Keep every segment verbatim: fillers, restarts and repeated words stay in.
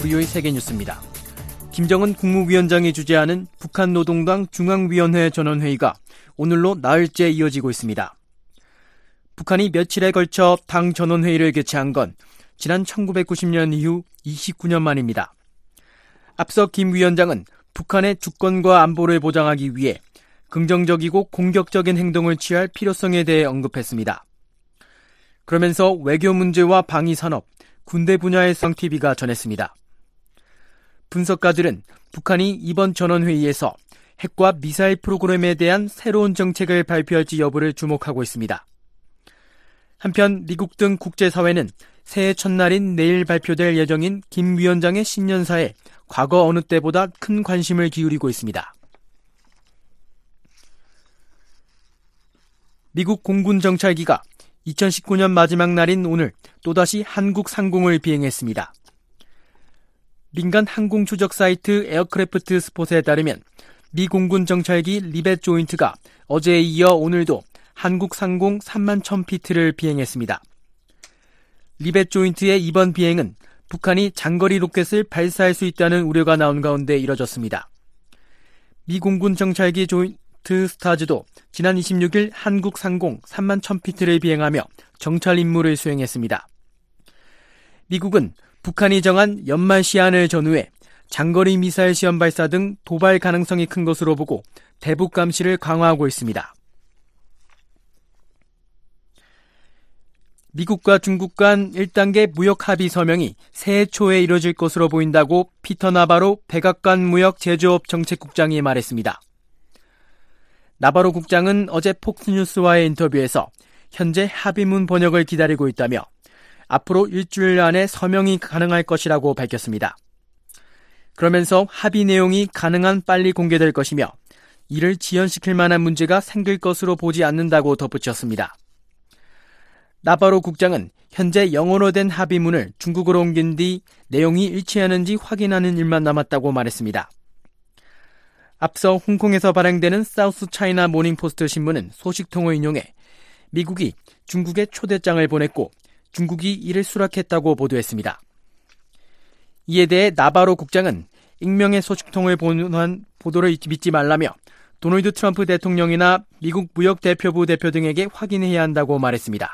브이오에이 세계뉴스입니다. 김정은 국무위원장이 주재하는 북한노동당 중앙위원회 전원회의가 오늘로 나흘째 이어지고 있습니다. 북한이 며칠에 걸쳐 당 전원회의를 개최한 건 지난 천구백구십 년 이후 이십구 년 만입니다. 앞서 김 위원장은 북한의 주권과 안보를 보장하기 위해 긍정적이고 공격적인 행동을 취할 필요성에 대해 언급했습니다. 그러면서 외교 문제와 방위산업, 군대 분야의 성티비가 전했습니다. 분석가들은 북한이 이번 전원회의에서 핵과 미사일 프로그램에 대한 새로운 정책을 발표할지 여부를 주목하고 있습니다. 한편 미국 등 국제사회는 새해 첫날인 내일 발표될 예정인 김 위원장의 신년사에 과거 어느 때보다 큰 관심을 기울이고 있습니다. 미국 공군 정찰기가 이천십구 년 마지막 날인 오늘 또다시 한국 상공을 비행했습니다. 민간 항공 추적 사이트 에어크래프트 스폿에 따르면 미 공군 정찰기 리벳 조인트가 어제에 이어 오늘도 한국 상공 삼만 천 피트를 비행했습니다. 리벳 조인트의 이번 비행은 북한이 장거리 로켓을 발사할 수 있다는 우려가 나온 가운데 이뤄졌습니다. 미 공군 정찰기 조인트 스타즈도 지난 이십육 일 한국 상공 삼만 천 피트를 비행하며 정찰 임무를 수행했습니다. 미국은 북한이 정한 연말 시한을 전후해 장거리 미사일 시험 발사 등 도발 가능성이 큰 것으로 보고 대북 감시를 강화하고 있습니다. 미국과 중국 간 일 단계 무역 합의 서명이 새해 초에 이뤄질 것으로 보인다고 피터 나바로 백악관 무역 제조업 정책국장이 말했습니다. 나바로 국장은 어제 폭스뉴스와의 인터뷰에서 현재 합의문 번역을 기다리고 있다며 앞으로 일주일 안에 서명이 가능할 것이라고 밝혔습니다. 그러면서 합의 내용이 가능한 빨리 공개될 것이며 이를 지연시킬 만한 문제가 생길 것으로 보지 않는다고 덧붙였습니다. 나바로 국장은 현재 영어로 된 합의문을 중국어로 옮긴 뒤 내용이 일치하는지 확인하는 일만 남았다고 말했습니다. 앞서 홍콩에서 발행되는 사우스 차이나 모닝포스트 신문은 소식통을 인용해 미국이 중국에 초대장을 보냈고 중국이 이를 수락했다고 보도했습니다. 이에 대해 나바로 국장은 익명의 소식통을 보도한 보도를 믿지 말라며 도널드 트럼프 대통령이나 미국 무역대표부 대표 등에게 확인해야 한다고 말했습니다.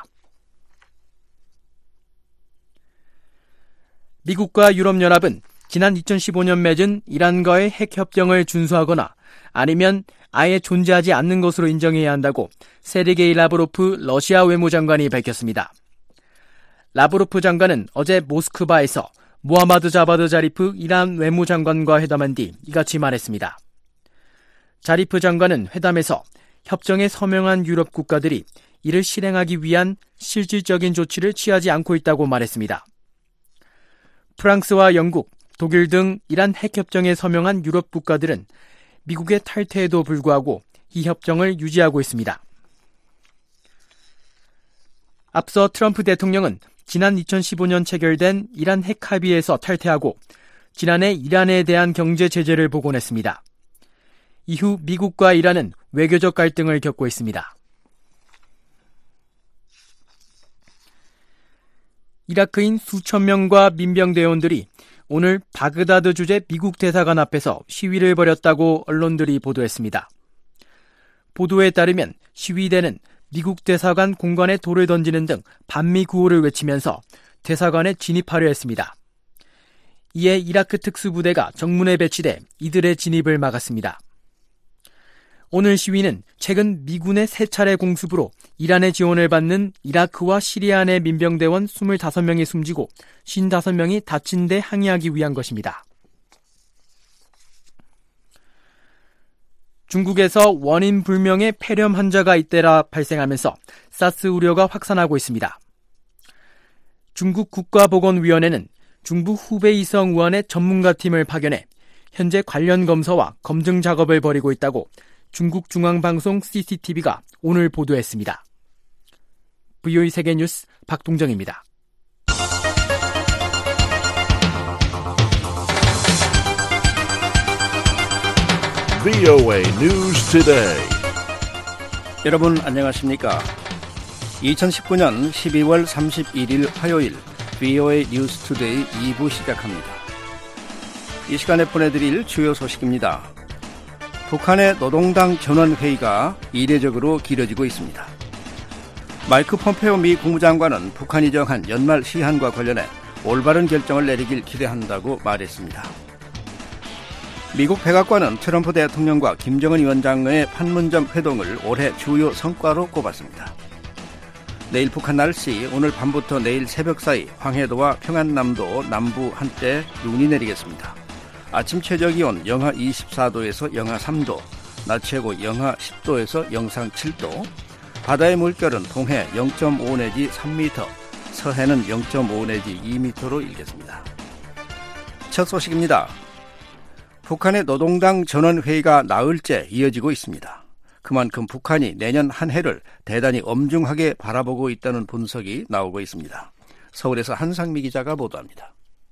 미국과 유럽연합은 지난 이천십오 년 맺은 이란과의 핵협정을 준수하거나 아니면 아예 존재하지 않는 것으로 인정해야 한다고 세르게이 라브로프 러시아 외무장관이 밝혔습니다. 라브로프 장관은 어제 모스크바에서 무하마드 자바드 자리프 이란 외무장관과 회담한 뒤 이같이 말했습니다. 자리프 장관은 회담에서 협정에 서명한 유럽 국가들이 이를 실행하기 위한 실질적인 조치를 취하지 않고 있다고 말했습니다. 프랑스와 영국, 독일 등 이란 핵협정에 서명한 유럽 국가들은 미국의 탈퇴에도 불구하고 이 협정을 유지하고 있습니다. 앞서 트럼프 대통령은 지난 이천십오 년 체결된 이란 핵 합의에서 탈퇴하고 지난해 이란에 대한 경제 제재를 복원했습니다. 이후 미국과 이란은 외교적 갈등을 겪고 있습니다. 이라크인 수천 명과 민병대원들이 오늘 바그다드 주재 미국 대사관 앞에서 시위를 벌였다고 언론들이 보도했습니다. 보도에 따르면 시위대는 미국 대사관 공간에 돌을 던지는 등 반미 구호를 외치면서 대사관에 진입하려 했습니다. 이에 이라크 특수부대가 정문에 배치돼 이들의 진입을 막았습니다. 오늘 시위는 최근 미군의 세 차례 공습으로 이란의 지원을 받는 이라크와 시리아 내 민병대원 이십오 명이 숨지고 오십오 명이 다친 데 항의하기 위한 것입니다. 중국에서 원인 불명의 폐렴 환자가 잇따라 발생하면서 사스 우려가 확산하고 있습니다. 중국 국가보건위원회는 중부 후베이성 우한의 전문가팀을 파견해 현재 관련 검사와 검증 작업을 벌이고 있다고 중국 중앙방송 씨씨티비가 오늘 보도했습니다. 브이오에이 세계뉴스 박동정입니다. 브이오에이 News Today. 여러분 안녕하십니까? 이천십구 년 십이월 삼십일일 화요일 브이오에이 뉴스 투데이 이 부 시작합니다. 이 시간에 보내드릴 주요 소식입니다. 북한의 노동당 전원회의가 이례적으로 길어지고 있습니다. 마이크 폼페오 미 국무장관은 북한이 정한 연말 시한과 관련해 올바른 결정을 내리길 기대한다고 말했습니다. 미국 백악관은 트럼프 대통령과 김정은 위원장의 판문점 회동을 올해 주요 성과로 꼽았습니다. 내일 북한 날씨, 오늘 밤부터 내일 새벽 사이 황해도와 평안남도 남부 한때 눈이 내리겠습니다. 아침 최저기온 영하 이십사 도에서 영하 삼 도, 낮 최고 영하 십 도에서 영상 칠 도, 바다의 물결은 동해 영 점 오 내지 삼 미터, 서해는 영 점 오 내지 이 미터로 일겠습니다. 첫 소식입니다. 북한의 노동당 전원회의가 나흘째 이어지고 있습니다. 그만큼 북한이 내년 한 해를 대단히 엄중하게 바라보고 있다는 분석이 나오고 있습니다. 서울에서 한상미 기자가 보도합니다.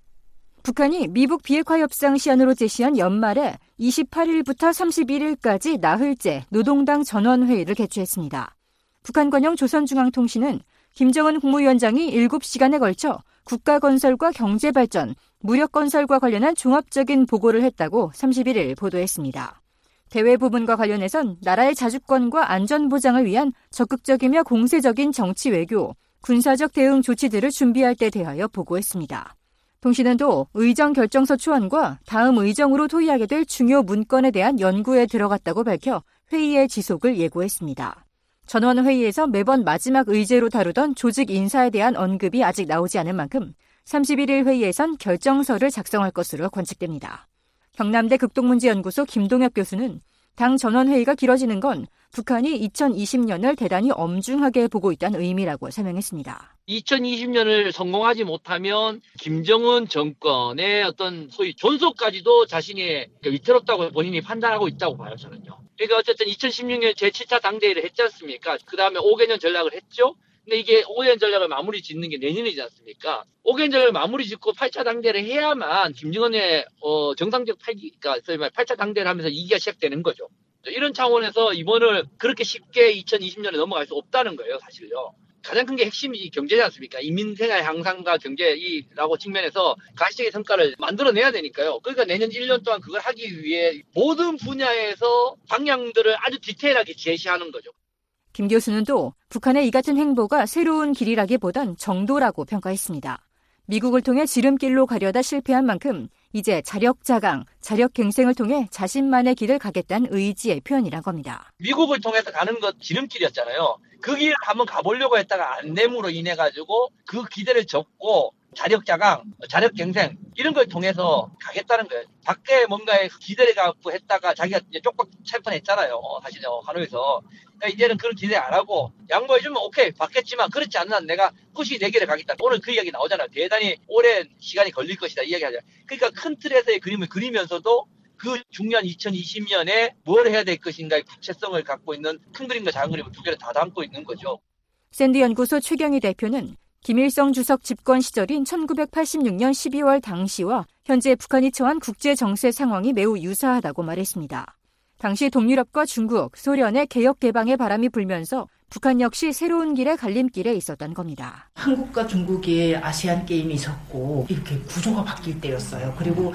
북한이 미북 비핵화 협상 시한으로 제시한 연말에 이십팔 일부터 삼십일 일까지 나흘째 노동당 전원회의를 개최했습니다. 북한 관영 조선중앙통신은 김정은 국무위원장이 일곱 시간에 걸쳐 국가건설과 경제발전, 무력건설과 관련한 종합적인 보고를 했다고 삼십일 일 보도했습니다. 대외 부분과 관련해선 나라의 자주권과 안전보장을 위한 적극적이며 공세적인 정치 외교, 군사적 대응 조치들을 준비할 때 대하여 보고했습니다. 통신은 또 의정 결정서 초안과 다음 의정으로 토의하게 될 중요 문건에 대한 연구에 들어갔다고 밝혀 회의의 지속을 예고했습니다. 전원회의에서 매번 마지막 의제로 다루던 조직 인사에 대한 언급이 아직 나오지 않은 만큼 삼십일 일 회의에선 결정서를 작성할 것으로 관측됩니다. 경남대 극동문제연구소 김동혁 교수는 당 전원회의가 길어지는 건 북한이 이천이십 년을 대단히 엄중하게 보고 있다는 의미라고 설명했습니다. 이천이십 년을 성공하지 못하면 김정은 정권의 어떤 소위 존속까지도 자신이 위태롭다고 본인이 판단하고 있다고 봐요, 저는요. 그러니까 어쨌든 이천십육 년 제칠 차 당대회를 했지 않습니까? 그 다음에 오 개년 전략을 했죠. 근데 이게 오 개년 전략을 마무리 짓는 게 내년이지 않습니까? 오 개년 전략을 마무리 짓고 팔 차 당대를 해야만 김정은의 어, 정상적 팔 기, 그러니까 팔 차 당대를 하면서 이 기가 시작되는 거죠. 이런 차원에서 이번을 그렇게 쉽게 이천이십 년에 넘어갈 수 없다는 거예요, 사실요. 가장 큰 게 핵심이 경제지 않습니까? 인민생활 향상과 경제라고 측면에서 가시적인 성과를 만들어내야 되니까요. 그러니까 내년 일 년 동안 그걸 하기 위해 모든 분야에서 방향들을 아주 디테일하게 제시하는 거죠. 김 교수는 또 북한의 이 같은 행보가 새로운 길이라기보단 정도라고 평가했습니다. 미국을 통해 지름길로 가려다 실패한 만큼 이제 자력자강, 자력갱생을 통해 자신만의 길을 가겠다는 의지의 표현이란 겁니다. 미국을 통해서 가는 것 지름길이었잖아요. 그 길을 한번 가보려고 했다가 안 됨으로 인해가지고 그 기대를 접고 자력자강, 자력갱생 이런 걸 통해서 가겠다는 거예요. 밖에 뭔가에 기대를 갖고 했다가 자기가 이제 쪽박 찰 뻔했잖아요. 사실 하노이에서. 그러니까 이제는 그런 기대 안 하고 양보해주면 오케이 받겠지만 그렇지 않는 한 내가 굳이 내 길을 가겠다. 오늘 그 이야기 나오잖아요. 대단히 오랜 시간이 걸릴 것이다 이 이야기하잖아요. 그러니까 큰 틀에서의 그림을 그리면서도 그 중요한 이천이십 년에 뭘 해야 될 것인가의 구체성을 갖고 있는 큰 그림과 작은 그림을 두 개를 다 담고 있는 거죠. 샌드 연구소 최경희 대표는 김일성 주석 집권 시절인 천구백팔십육 년 십이월 당시와 현재 북한이 처한 국제 정세 상황이 매우 유사하다고 말했습니다. 당시 동유럽과 중국, 소련의 개혁 개방의 바람이 불면서 북한 역시 새로운 길의 갈림길에 있었던 겁니다. 한국과 중국의 아시안 게임이 있었고 이렇게 구조가 바뀔 때였어요. 그리고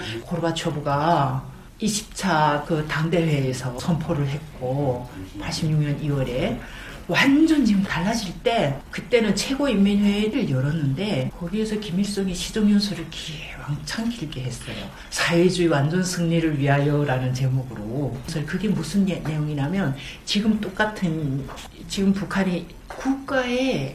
고르바초브가 이십 차 그 당대회에서 선포를 했고 팔십육 년 이월에 완전 지금 달라질 때 그때는 최고인민회의를 열었는데 거기에서 김일성이 시정연설을 기왕창 길게 했어요. 사회주의 완전 승리를 위하여라는 제목으로. 그래서 그게 무슨 내용이냐면 지금 똑같은 지금 북한이 국가의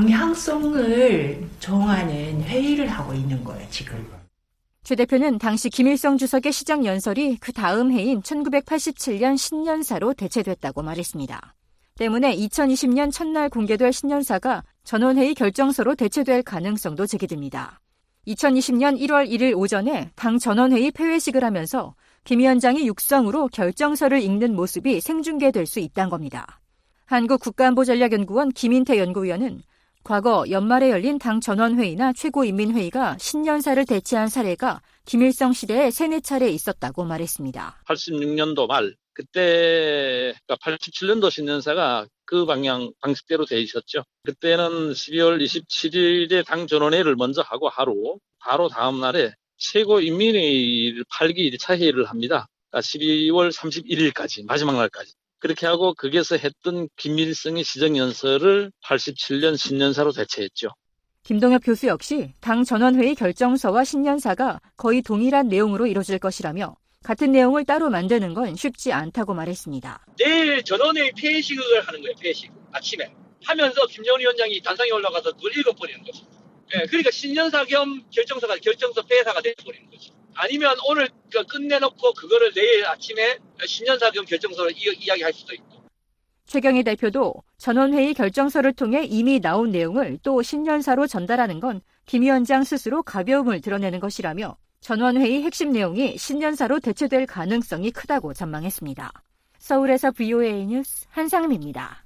방향성을 정하는 회의를 하고 있는 거예요, 지금. 최 대표는 당시 김일성 주석의 시정연설이 그 다음 해인 천구백팔십칠 년 신년사로 대체됐다고 말했습니다. 때문에 이천이십 년 첫날 공개될 신년사가 전원회의 결정서로 대체될 가능성도 제기됩니다. 이천이십 년 일월 일일 오전에 당 전원회의 폐회식을 하면서 김 위원장이 육성으로 결정서를 읽는 모습이 생중계될 수 있다는 겁니다. 한국국가안보전략연구원 김인태 연구위원은 과거 연말에 열린 당 전원회의나 최고인민회의가 신년사를 대체한 사례가 김일성 시대에 세네 차례 있었다고 말했습니다. 팔십육 년도 말 그때 그러니까 팔십칠 년도 신년사가 그 방향 방식대로 돼 있었죠. 그때는 십이월 이십칠일에 당 전원회의를 먼저 하고 하루 바로 다음 날에 최고인민회의를 팔 기 일 차 회의를 합니다. 그러니까 십이월 삼십일일까지 마지막 날까지. 그렇게 하고 거기에서 했던 김일성의 시정연설을 팔십칠 년 신년사로 대체했죠. 김동엽 교수 역시 당 전원회의 결정서와 신년사가 거의 동일한 내용으로 이뤄질 것이라며 같은 내용을 따로 만드는 건 쉽지 않다고 말했습니다. 내일 전원회의 폐회식을 하는 거예요. 폐회식. 아침에. 하면서 김정은 위원장이 단상에 올라가서 그걸 읽어버리는 거죠. 네, 그러니까 신년사 겸 결정서가 결정서 폐회사가 돼버리는 거죠. 아니면 오늘 끝내놓고 그거를 내일 아침에 신년사 겸 결정서를 이, 이야기할 수도 있고. 최경희 대표도 전원회의 결정서를 통해 이미 나온 내용을 또 신년사로 전달하는 건 김 위원장 스스로 가벼움을 드러내는 것이라며 전원회의 핵심 내용이 신년사로 대체될 가능성이 크다고 전망했습니다. 서울에서 브이오에이 뉴스 한상미입니다.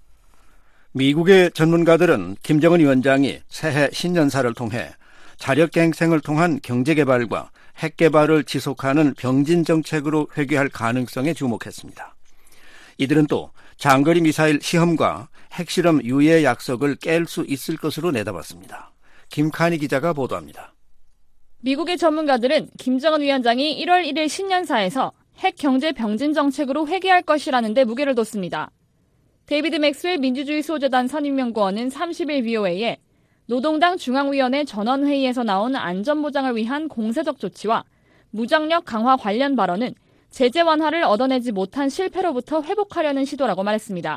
미국의 전문가들은 김정은 위원장이 새해 신년사를 통해 자력갱생을 통한 경제개발과 핵개발을 지속하는 병진 정책으로 회귀할 가능성에 주목했습니다. 이들은 또 장거리 미사일 시험과 핵실험 유예 약속을 깰 수 있을 것으로 내다봤습니다. 김칸희 기자가 보도합니다. 미국의 전문가들은 김정은 위원장이 일월 일일 신년사에서 핵 경제 병진 정책으로 회귀할 것이라는 데 무게를 뒀습니다. 데이비드 맥스웰 민주주의 수호재단 선임연구원은 삼십일 브이오에이에 노동당 중앙위원회 전원회의에서 나온 안전보장을 위한 공세적 조치와 무장력 강화 관련 발언은 제재 완화를 얻어내지 못한 실패로부터 회복하려는 시도라고 말했습니다.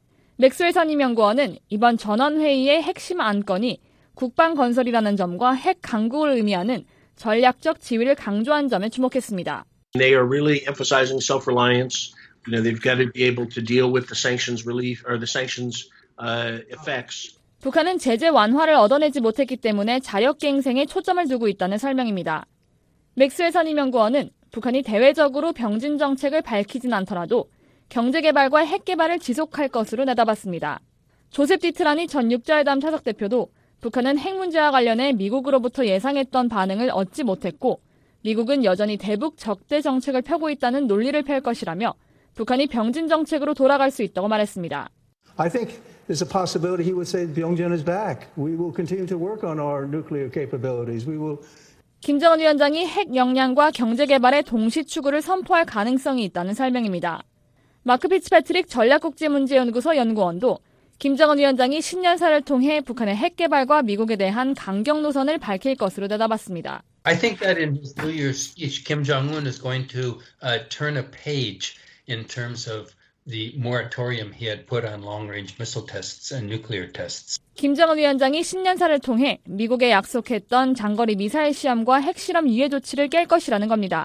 맥스웰 선임연구원은 이번 전원회의의 핵심 안건이 국방 건설이라는 점과 핵 강국을 의미하는 전략적 지위를 강조한 점에 주목했습니다. They are really emphasizing self-reliance. You know, they've got to be able to deal with the sanctions relief or the sanctions uh, effects. 북한은 제재 완화를 얻어내지 못했기 때문에 자력갱생에 초점을 두고 있다는 설명입니다. 맥스웰 선임연구원은 북한이 대외적으로 병진 정책을 밝히진 않더라도 경제개발과 핵개발을 지속할 것으로 내다봤습니다. 조셉 디트라니 전 육자회담 타석 대표도 북한은 핵 문제와 관련해 미국으로부터 예상했던 반응을 얻지 못했고 미국은 여전히 대북 적대 정책을 펴고 있다는 논리를 펼 것이라며 북한이 병진 정책으로 돌아갈 수 있다고 말했습니다. I think there's a possibility he would say Byungjin is back. We will continue to work on our nuclear capabilities. We will 김정은 위원장이 핵 역량과 경제 개발의 동시 추구를 선포할 가능성이 있다는 설명입니다. 마크 피츠패트릭 전략국제문제연구소 연구원도 김정은 위원장이 신년사를 통해 북한의 핵 개발과 미국에 대한 강경 노선을 밝힐 것으로 내다봤습니다. I think that in his New Year's speech, Kim Jong-un is going to uh, turn a page in terms of the moratorium he had put on long-range missile tests and nuclear tests. 김정은 위원장이 신년사를 통해 미국에 약속했던 장거리 미사일 시험과 핵실험 유예 조치를 깰 것이라는 겁니다.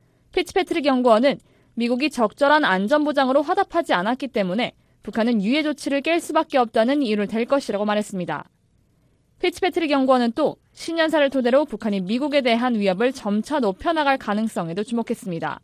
피츠패트릭 연구원은 미국이 적절한 안전보장으로 화답하지 않았기 때문에 북한은 유예 조치를 깰 수밖에 없다는 이유를 댈 것이라고 말했습니다. 피츠패트릭 연구원은 또 신년사를 토대로 북한이 미국에 대한 위협을 점차 높여나갈 가능성에도 주목했습니다.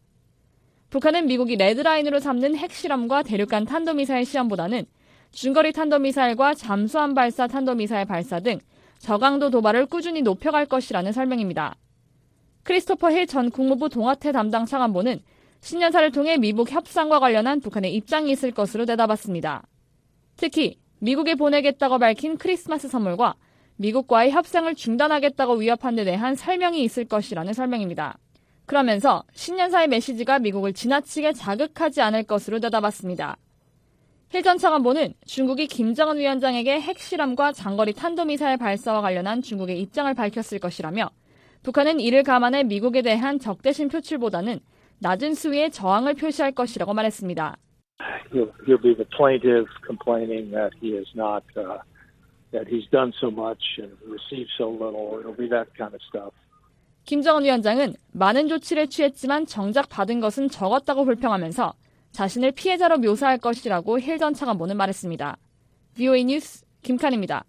북한은 미국이 레드라인으로 삼는 핵실험과 대륙간 탄도미사일 시험보다는 중거리 탄도미사일과 잠수함 발사 탄도미사일 발사 등 저강도 도발을 꾸준히 높여갈 것이라는 설명입니다. 크리스토퍼 힐 전 국무부 동아태 담당 차관보는 신년사를 통해 미북 협상과 관련한 북한의 입장이 있을 것으로 내다봤습니다. 특히 미국에 보내겠다고 밝힌 크리스마스 선물과 미국과의 협상을 중단하겠다고 위협한 데 대한 설명이 있을 것이라는 설명입니다. 그러면서 신년사의 메시지가 미국을 지나치게 자극하지 않을 것으로 내다봤습니다. 힐 전 차관보는 중국이 김정은 위원장에게 핵실험과 장거리 탄도미사일 발사와 관련한 중국의 입장을 밝혔을 것이라며 북한은 이를 감안해 미국에 대한 적대심 표출보다는 낮은 수위의 저항을 표시할 것이라고 말했습니다. He'll, he'll be the plaintiff complaining that he is not, uh, that he's done so much and received so little. It'll be that kind of stuff. 김정은 위원장은 많은 조치를 취했지만 정작 받은 것은 적었다고 불평하면서 자신을 피해자로 묘사할 것이라고 힐 전 차관보는 말했습니다. 브이오에이 뉴스 김칸입니다.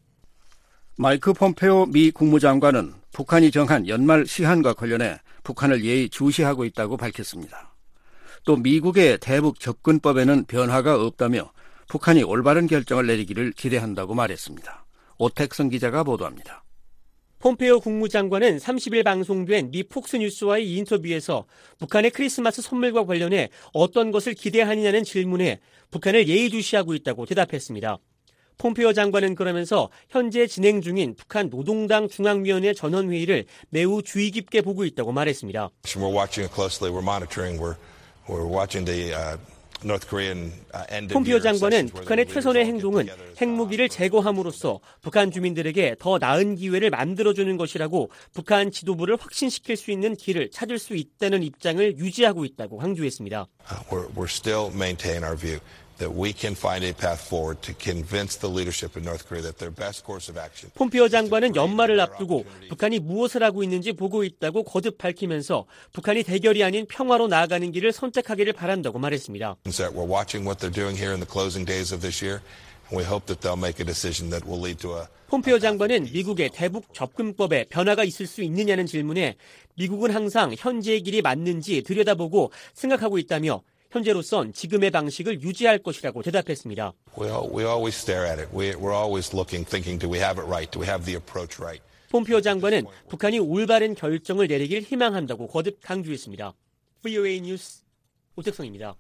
마이크 폼페오 미 국무장관은 북한이 정한 연말 시한과 관련해 북한을 예의주시하고 있다고 밝혔습니다. 또 미국의 대북 접근법에는 변화가 없다며 북한이 올바른 결정을 내리기를 기대한다고 말했습니다. 오택성 기자가 보도합니다. 폼페오 국무장관은 삼십 일 방송된 미 폭스뉴스와의 인터뷰에서 북한의 크리스마스 선물과 관련해 어떤 것을 기대하느냐는 질문에 북한을 예의주시하고 있다고 대답했습니다. 폼페이오 장관은 그러면서 현재 진행 중인 북한 노동당 중앙위원회 전원회의를 매우 주의 깊게 보고 있다고 말했습니다. We're watching it closely. We're monitoring. We're we're watching the uh, North Korean end of 폼페이오 장관은 북한의 최선의 행동은 핵무기를 제거함으로써 북한 주민들에게 더 나은 기회를 만들어주는 것이라고 북한 지도부를 확신시킬 수 있는 길을 찾을 수 있다는 입장을 유지하고 있다고 강조했습니다. We're, we're still maintain our view that we can find a path forward to convince the leadership in North Korea that their best course of action. 폼페이오 장관은 연말을 앞두고 북한이 무엇을 하고 있는지 보고 있다고 거듭 밝히면서 북한이 대결이 아닌 평화로 나아가는 길을 선택하기를 바란다고 말했습니다. We're watching what they're doing here in the closing days of this year, and we hope that they'll make a decision that will lead to a. 폼페이오 장관은 미국의 대북 접근법에 변화가 있을 수 있느냐는 질문에 미국은 항상 현재의 길이 맞는지 들여다보고 생각하고 있다며 현재로선 지금의 방식을 유지할 것이라고 대답했습니다. We, we always stare at it. We, we're always looking, thinking, do we have it right? Do we have the approach right? 폼페이오 장관은 북한이 올바른 결정을 내리길 희망한다고 거듭 강조했습니다. 브이오에이 뉴스 오택성입니다.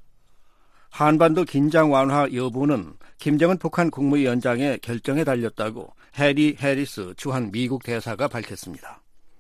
한반도 긴장 완화 여부는 김정은 북한 국무위원장의 결정에 달렸다고 해리 해리스 주한 미국 대사가 밝혔습니다.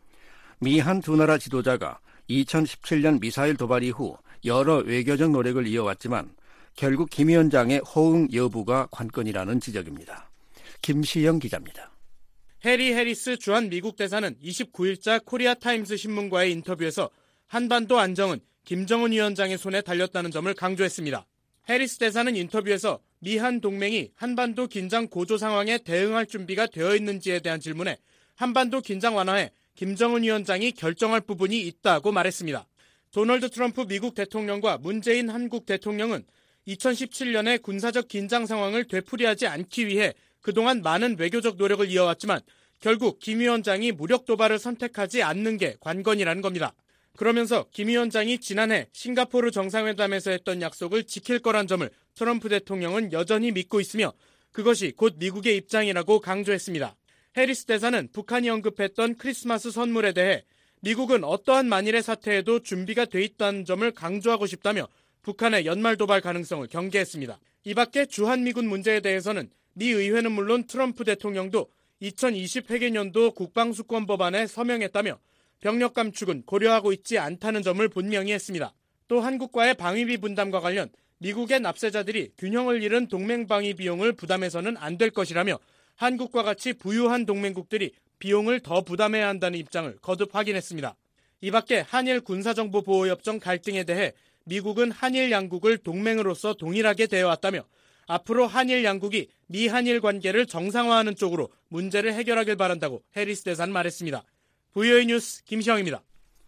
미한 두 나라 지도자가 이천십칠 년 미사일 도발 이후 여러 외교적 노력을 이어왔지만 결국 김 위원장의 호응 여부가 관건이라는 지적입니다. 김시영 기자입니다. 해리 해리스 주한 미국 대사는 이십구 일자 코리아타임스 신문과의 인터뷰에서 한반도 안정은 김정은 위원장의 손에 달렸다는 점을 강조했습니다. 해리스 대사는 인터뷰에서 미한 동맹이 한반도 긴장 고조 상황에 대응할 준비가 되어 있는지에 대한 질문에 한반도 긴장 완화에 김정은 위원장이 결정할 부분이 있다고 말했습니다. 도널드 트럼프 미국 대통령과 문재인 한국 대통령은 이천십칠 년의 군사적 긴장 상황을 되풀이하지 않기 위해 그동안 많은 외교적 노력을 이어왔지만 결국 김 위원장이 무력 도발을 선택하지 않는 게 관건이라는 겁니다. 그러면서 김 위원장이 지난해 싱가포르 정상회담에서 했던 약속을 지킬 거란 점을 트럼프 대통령은 여전히 믿고 있으며 그것이 곧 미국의 입장이라고 강조했습니다. 해리스 대사는 북한이 언급했던 크리스마스 선물에 대해 미국은 어떠한 만일의 사태에도 준비가 돼 있다는 점을 강조하고 싶다며 북한의 연말 도발 가능성을 경계했습니다. 이 밖에 주한미군 문제에 대해서는 미 의회는 물론 트럼프 대통령도 이천이십 회계년도 국방수권 법안에 서명했다며 병력 감축은 고려하고 있지 않다는 점을 분명히 했습니다. 또 한국과의 방위비 분담과 관련 미국의 납세자들이 균형을 잃은 동맹 방위 비용을 부담해서는 안 될 것이라며 한국과 같이 부유한 동맹국들이 비용을 더 부담해야 한다는 입장을 거듭 확인했습니다. 이 밖에 한일 군사정보보호협정 갈등에 대해 미국은 한일 양국을 동맹으로서 동일하게 대해왔다며 앞으로 한일 양국이 미한일 관계를 정상화하는 쪽으로 문제를 해결하길 바란다고 해리스 대사는 말했습니다. 브이오에이 뉴스 김시영입니다.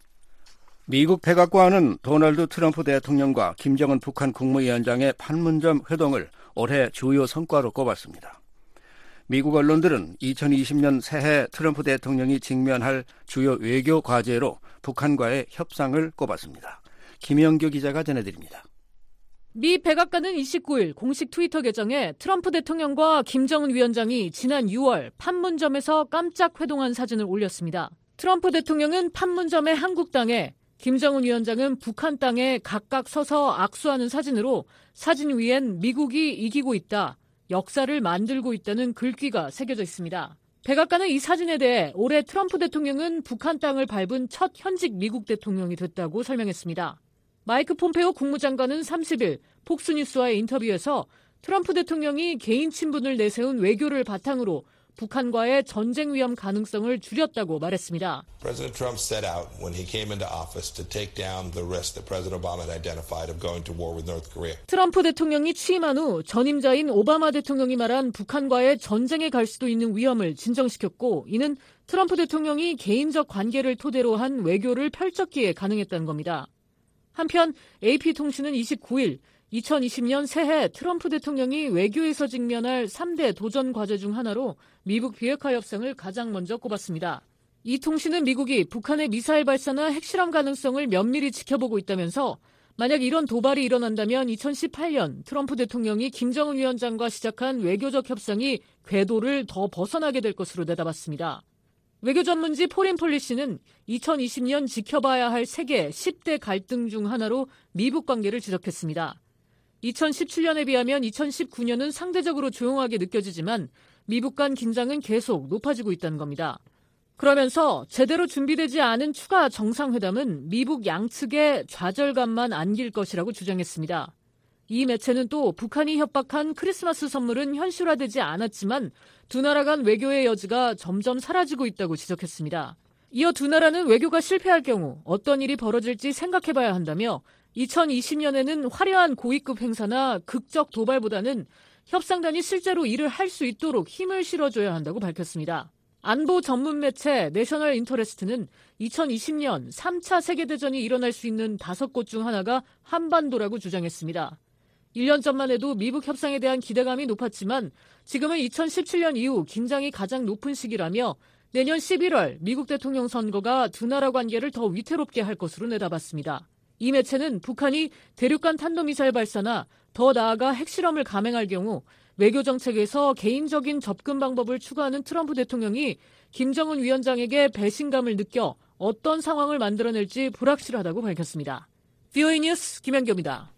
미국 백악관은 도널드 트럼프 대통령과 김정은 북한 국무위원장의 판문점 회동을 올해 주요 성과로 꼽았습니다. 미국 언론들은 이천이십 년 새해 트럼프 대통령이 직면할 주요 외교 과제로 북한과의 협상을 꼽았습니다. 김영규 기자가 전해드립니다. 미 백악관은 이십구 일 공식 트위터 계정에 트럼프 대통령과 김정은 위원장이 지난 유월 판문점에서 깜짝 회동한 사진을 올렸습니다. 트럼프 대통령은 판문점의 한국 땅에, 김정은 위원장은 북한 땅에 각각 서서 악수하는 사진으로 사진 위엔 미국이 이기고 있다, 역사를 만들고 있다는 글귀가 새겨져 있습니다. 백악관은 이 사진에 대해 올해 트럼프 대통령은 북한 땅을 밟은 첫 현직 미국 대통령이 됐다고 설명했습니다. 마이크 폼페이오 국무장관은 삼십 일 폭스뉴스와의 인터뷰에서 트럼프 대통령이 개인 친분을 내세운 외교를 바탕으로 북한과의 전쟁 위험 가능성을 줄였다고 말했습니다. President Trump set out when he came into office to take down the risk that President Obama had identified of going to war with North Korea. 트럼프 대통령이 취임한 후 전임자인 오바마 대통령이 말한 북한과의 전쟁에 갈 수도 있는 위험을 진정시켰고, 이는 트럼프 대통령이 개인적 관계를 토대로 한 외교를 펼쳤기에 가능했다는 겁니다. 한편 에이피통신은 이십구 일 이천이십 년 새해 트럼프 대통령이 외교에서 직면할 삼 대 도전 과제 중 하나로 미북 비핵화 협상을 가장 먼저 꼽았습니다. 이 통신은 미국이 북한의 미사일 발사나 핵실험 가능성을 면밀히 지켜보고 있다면서 만약 이런 도발이 일어난다면 이천십팔 년 트럼프 대통령이 김정은 위원장과 시작한 외교적 협상이 궤도를 더 벗어나게 될 것으로 내다봤습니다. 외교 전문지 포린폴리시는 이천이십 년 지켜봐야 할 세계 십 대 갈등 중 하나로 미북 관계를 지적했습니다. 이천십칠 년에 비하면 이천십구 년은 상대적으로 조용하게 느껴지지만 미북 간 긴장은 계속 높아지고 있다는 겁니다. 그러면서 제대로 준비되지 않은 추가 정상회담은 미북 양측의 좌절감만 안길 것이라고 주장했습니다. 이 매체는 또 북한이 협박한 크리스마스 선물은 현실화되지 않았지만 두 나라 간 외교의 여지가 점점 사라지고 있다고 지적했습니다. 이어 두 나라는 외교가 실패할 경우 어떤 일이 벌어질지 생각해봐야 한다며 이천이십 년에는 화려한 고위급 행사나 극적 도발보다는 협상단이 실제로 일을 할 수 있도록 힘을 실어줘야 한다고 밝혔습니다. 안보 전문 매체 내셔널 인터레스트는 이천이십 년 삼 차 세계대전이 일어날 수 있는 다섯 곳 중 하나가 한반도라고 주장했습니다. 일 년 전만 해도 미북 협상에 대한 기대감이 높았지만 지금은 이천십칠 년 이후 긴장이 가장 높은 시기라며 내년 십일월 미국 대통령 선거가 두 나라 관계를 더 위태롭게 할 것으로 내다봤습니다. 이 매체는 북한이 대륙간 탄도미사일 발사나 더 나아가 핵실험을 감행할 경우 외교 정책에서 개인적인 접근 방법을 추구하는 트럼프 대통령이 김정은 위원장에게 배신감을 느껴 어떤 상황을 만들어낼지 불확실하다고 밝혔습니다. 브이오에이 뉴스 김현경입니다.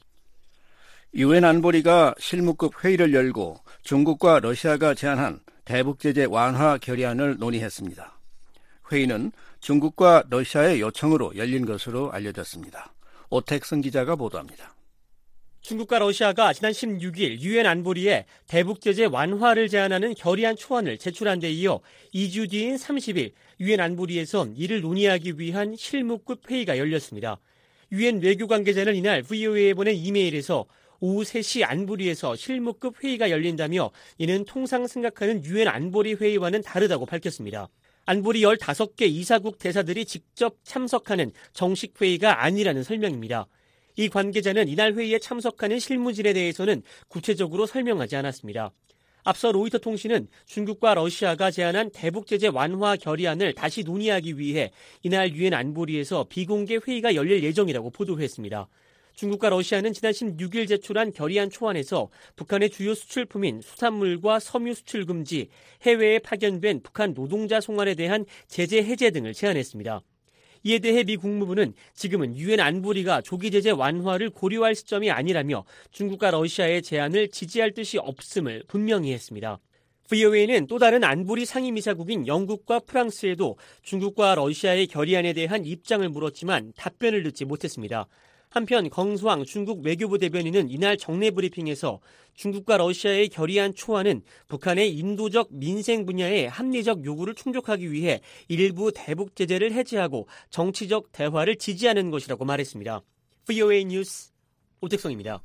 유엔 안보리가 실무급 회의를 열고 중국과 러시아가 제안한 대북 제재 완화 결의안을 논의했습니다. 회의는 중국과 러시아의 요청으로 열린 것으로 알려졌습니다. 오택성 기자가 보도합니다. 중국과 러시아가 지난 십육 일 유엔 안보리에 대북 제재 완화를 제안하는 결의안 초안을 제출한 데 이어 이 주 뒤인 삼십 일 유엔 안보리에선 이를 논의하기 위한 실무급 회의가 열렸습니다. 유엔 외교 관계자는 이날 브이오에이에 보낸 이메일에서 오후 세 시 안보리에서 실무급 회의가 열린다며 이는 통상 생각하는 유엔 안보리 회의와는 다르다고 밝혔습니다. 안보리 열다섯 개 이사국 대사들이 직접 참석하는 정식 회의가 아니라는 설명입니다. 이 관계자는 이날 회의에 참석하는 실무진에 대해서는 구체적으로 설명하지 않았습니다. 앞서 로이터 통신은 중국과 러시아가 제안한 대북 제재 완화 결의안을 다시 논의하기 위해 이날 유엔 안보리에서 비공개 회의가 열릴 예정이라고 보도했습니다. 중국과 러시아는 지난 십육 일 제출한 결의안 초안에서 북한의 주요 수출품인 수산물과 섬유 수출 금지, 해외에 파견된 북한 노동자 송환에 대한 제재 해제 등을 제안했습니다. 이에 대해 미 국무부는 지금은 유엔 안보리가 조기 제재 완화를 고려할 시점이 아니라며 중국과 러시아의 제안을 지지할 뜻이 없음을 분명히 했습니다. 브이오에이는 또 다른 안보리 상임이사국인 영국과 프랑스에도 중국과 러시아의 결의안에 대한 입장을 물었지만 답변을 듣지 못했습니다. 한편 경수왕 중국 외교부 대변인은 이날 정례 브리핑에서 중국과 러시아의 결의안 초안은 북한의 인도적 민생 분야의 합리적 요구를 충족하기 위해 일부 대북 제재를 해제하고 정치적 대화를 지지하는 것이라고 말했습니다. 브이오에이 뉴스 오택성입니다.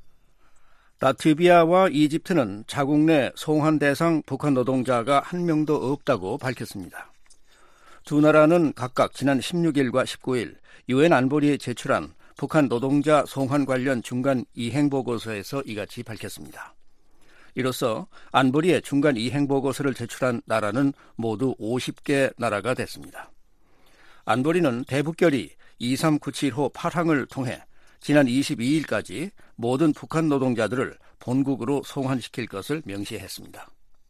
라트비아와 이집트는 자국 내 송환 대상 북한 노동자가 한 명도 없다고 밝혔습니다. 두 나라는 각각 지난 십육 일과 십구 일 유엔 안보리에 제출한 북한 노동자 송환 관련 중간 이행보고서에서 이같이 밝혔습니다. 이로써 안보리에 중간 이행보고서를 제출한 나라는 모두 오십 개 나라가 됐습니다. 안보리는 대북결의 이삼구칠 호 팔 항을 통해 지난 이십이 일까지 모든 북한 노동자들을 본국으로 송환시킬 것을 명시했습니다.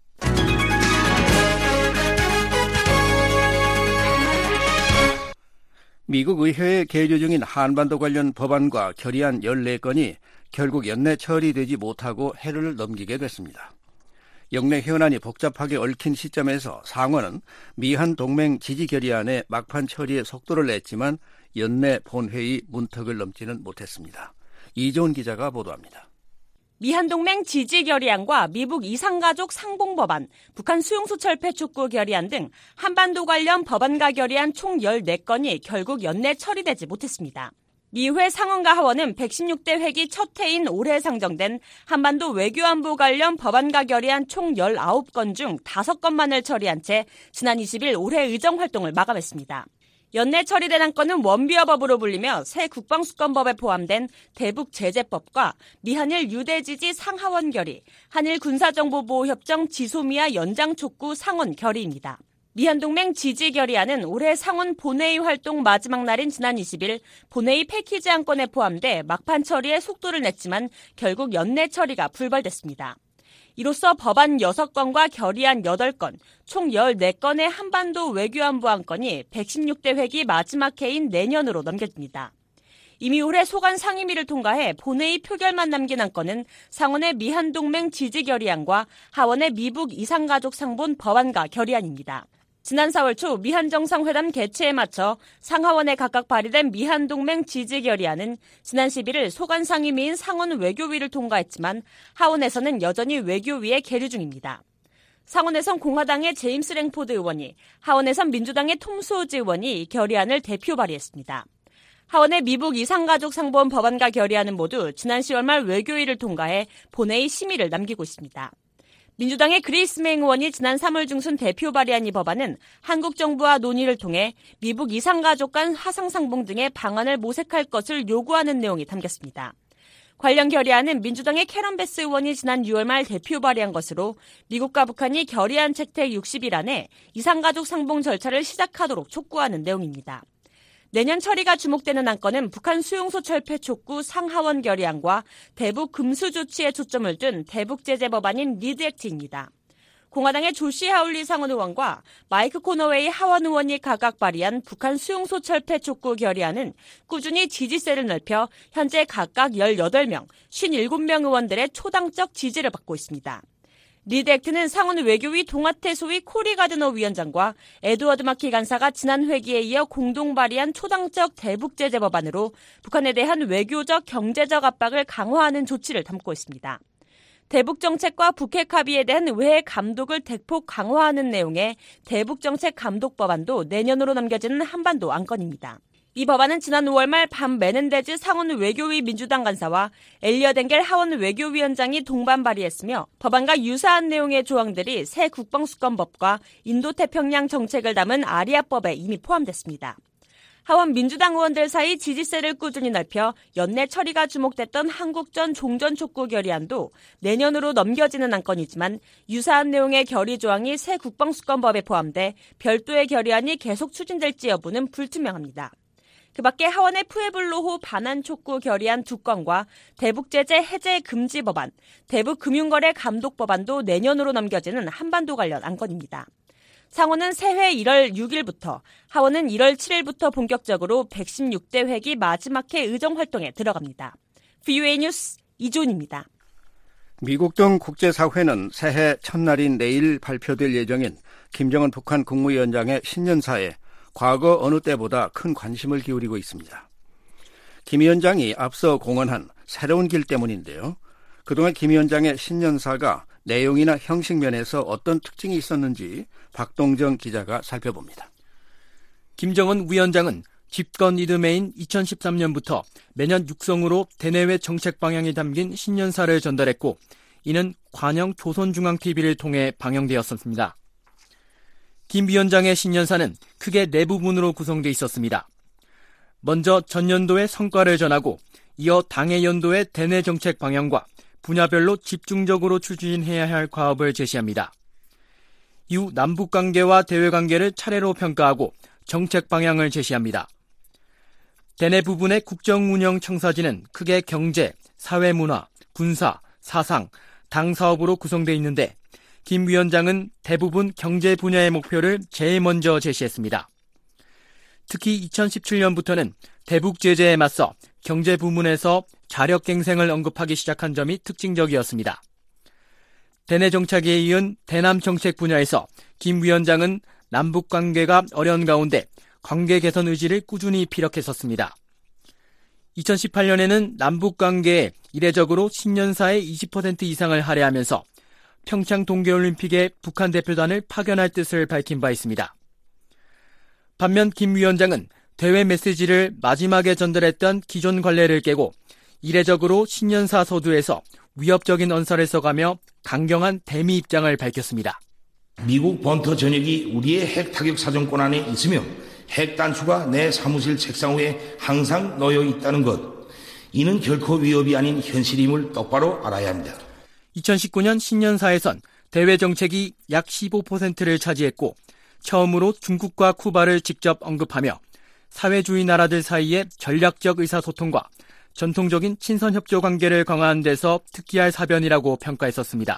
미국 의회에 계류 중인 한반도 관련 법안과 결의안 열네 건이 결국 연내 처리되지 못하고 해를 넘기게 됐습니다. 영내 현안이 복잡하게 얽힌 시점에서 상원은 미한 동맹 지지 결의안의 막판 처리에 속도를 냈지만 연내 본회의 문턱을 넘지는 못했습니다. 이조은 기자가 보도합니다. 미한동맹 지지 결의안과 미북 이상가족 상봉법안, 북한 수용소철폐 촉구 결의안 등 한반도 관련 법안과 결의안 총 열네 건이 결국 연내 처리되지 못했습니다. 미회 상원과 하원은 백십육 대 회기 첫 해인 올해 상정된 한반도 외교안보 관련 법안과 결의안 총 열아홉 건 중 다섯 건만을 처리한 채 지난 이십 일 올해 의정활동을 마감했습니다. 연내 처리된 안건은 원비어법으로 불리며 새 국방수권법에 포함된 대북제재법과 미한일 유대지지 상하원 결의, 한일 군사정보보호협정 지소미아 연장 촉구 상원 결의입니다. 미한동맹 지지 결의안은 올해 상원 본회의 활동 마지막 날인 지난 이십 일 본회의 패키지 안건에 포함돼 막판 처리에 속도를 냈지만 결국 연내 처리가 불발됐습니다. 이로써 법안 여섯 건과 결의안 여덟 건, 총 열네 건의 한반도 외교안보 안건이 백십육 대 회기 마지막 해인 내년으로 넘겨집니다. 이미 올해 소관 상임위를 통과해 본회의 표결만 남긴 안건은 상원의 미한동맹 지지 결의안과 하원의 미북 이산가족 상본 법안과 결의안입니다. 지난 사월 초 미한 정상회담 개최에 맞춰 상하원에 각각 발의된 미한동맹 지지 결의안은 지난 십일일 소관 상임위인 상원 외교위를 통과했지만 하원에서는 여전히 외교위에 계류 중입니다. 상원에선 공화당의 제임스 랭포드 의원이, 하원에선 민주당의 톰 수오지 의원이 결의안을 대표 발의했습니다. 하원의 미북 이산가족 상본 법안과 결의안은 모두 지난 시월 말 외교위를 통과해 본회의 심의를 남기고 있습니다. 민주당의 그레이스 맹 의원이 지난 삼월 중순 대표 발의한 이 법안은 한국 정부와 논의를 통해 미북 이산가족 간 화상상봉 등의 방안을 모색할 것을 요구하는 내용이 담겼습니다. 관련 결의안은 민주당의 캐런 베스 의원이 지난 유월 말 대표 발의한 것으로 미국과 북한이 결의안 채택 육십 일 안에 이산가족 상봉 절차를 시작하도록 촉구하는 내용입니다. 내년 처리가 주목되는 안건은 북한 수용소 철폐 촉구 상하원 결의안과 대북 금수 조치에 초점을 둔 대북 제재 법안인 리드 액트입니다. 공화당의 조시 하울리 상원 의원과 마이크 코너웨이 하원 의원이 각각 발의한 북한 수용소 철폐 촉구 결의안은 꾸준히 지지세를 넓혀 현재 각각 열여덟 명, 오십칠 명 의원들의 초당적 지지를 받고 있습니다. 리드 액트는 상원 외교위 동아태 소위 코리 가드너 위원장과 에드워드 마키 간사가 지난 회기에 이어 공동 발의한 초당적 대북 제재 법안으로 북한에 대한 외교적, 경제적 압박을 강화하는 조치를 담고 있습니다. 대북 정책과 북핵 합의에 대한 외해 감독을 대폭 강화하는 내용의 대북 정책 감독 법안도 내년으로 넘겨지는 한반도 안건입니다. 이 법안은 지난 오월 말 밤 메넨데즈 상원 외교위 민주당 간사와 엘리엇 엥겔 하원 외교위원장이 동반 발의했으며 법안과 유사한 내용의 조항들이 새 국방수권법과 인도태평양 정책을 담은 아리아법에 이미 포함됐습니다. 하원 민주당 의원들 사이 지지세를 꾸준히 넓혀 연내 처리가 주목됐던 한국전 종전촉구 결의안도 내년으로 넘겨지는 안건이지만 유사한 내용의 결의 조항이 새 국방수권법에 포함돼 별도의 결의안이 계속 추진될지 여부는 불투명합니다. 그 밖에 하원의 푸에블로호 반환 촉구 결의안 두 건과 대북제재 해제 금지 법안, 대북금융거래 감독 법안도 내년으로 넘겨지는 한반도 관련 안건입니다. 상원은 새해 일월 육일부터, 하원은 일월 칠일부터 본격적으로 백십육 대 회기 마지막 해 의정활동에 들어갑니다. 브이오에이 뉴스 이존입니다. 미국 등 국제사회는 새해 첫날인 내일 발표될 예정인 김정은 북한 국무위원장의 신년사에 과거 어느 때보다 큰 관심을 기울이고 있습니다. 김 위원장이 앞서 공언한 새로운 길 때문인데요. 그동안 김 위원장의 신년사가 내용이나 형식 면에서 어떤 특징이 있었는지 박동정 기자가 살펴봅니다. 김정은 위원장은 집권 이듬해인 이천십삼 년부터 매년 육성으로 대내외 정책 방향이 담긴 신년사를 전달했고, 이는 관영 조선중앙티비를 통해 방영되었습니다. 김 위원장의 신년사는 크게 네 부분으로 구성되어 있었습니다. 먼저 전년도의 성과를 전하고, 이어 당해 연도의 대내 정책 방향과 분야별로 집중적으로 추진해야 할 과업을 제시합니다. 이후 남북관계와 대외관계를 차례로 평가하고 정책 방향을 제시합니다. 대내 부분의 국정운영 청사진은 크게 경제, 사회문화, 군사, 사상, 당 사업으로 구성되어 있는데, 김 위원장은 대부분 경제 분야의 목표를 제일 먼저 제시했습니다. 특히 이천십칠 년부터는 대북 제재에 맞서 경제 부문에서 자력갱생을 언급하기 시작한 점이 특징적이었습니다. 대내 정책에 이은 대남 정책 분야에서 김 위원장은 남북 관계가 어려운 가운데 관계 개선 의지를 꾸준히 피력했었습니다. 이천십팔 년에는 남북 관계에 이례적으로 신년사의 이십 퍼센트 이상을 할애하면서 평창 동계올림픽에 북한 대표단을 파견할 뜻을 밝힌 바 있습니다. 반면 김 위원장은 대외 메시지를 마지막에 전달했던 기존 관례를 깨고 이례적으로 신년사 서두에서 위협적인 언사를 써가며 강경한 대미 입장을 밝혔습니다. 미국 본토 전역이 우리의 핵 타격 사정권 안에 있으며 핵 단추가 내 사무실 책상 위에 항상 놓여 있다는 것, 이는 결코 위협이 아닌 현실임을 똑바로 알아야 합니다. 이천십구 년 신년사에선 대외 정책이 약 십오 퍼센트를 차지했고, 처음으로 중국과 쿠바를 직접 언급하며 사회주의 나라들 사이의 전략적 의사소통과 전통적인 친선협조 관계를 강화하는 데서 특기할 사변이라고 평가했었습니다.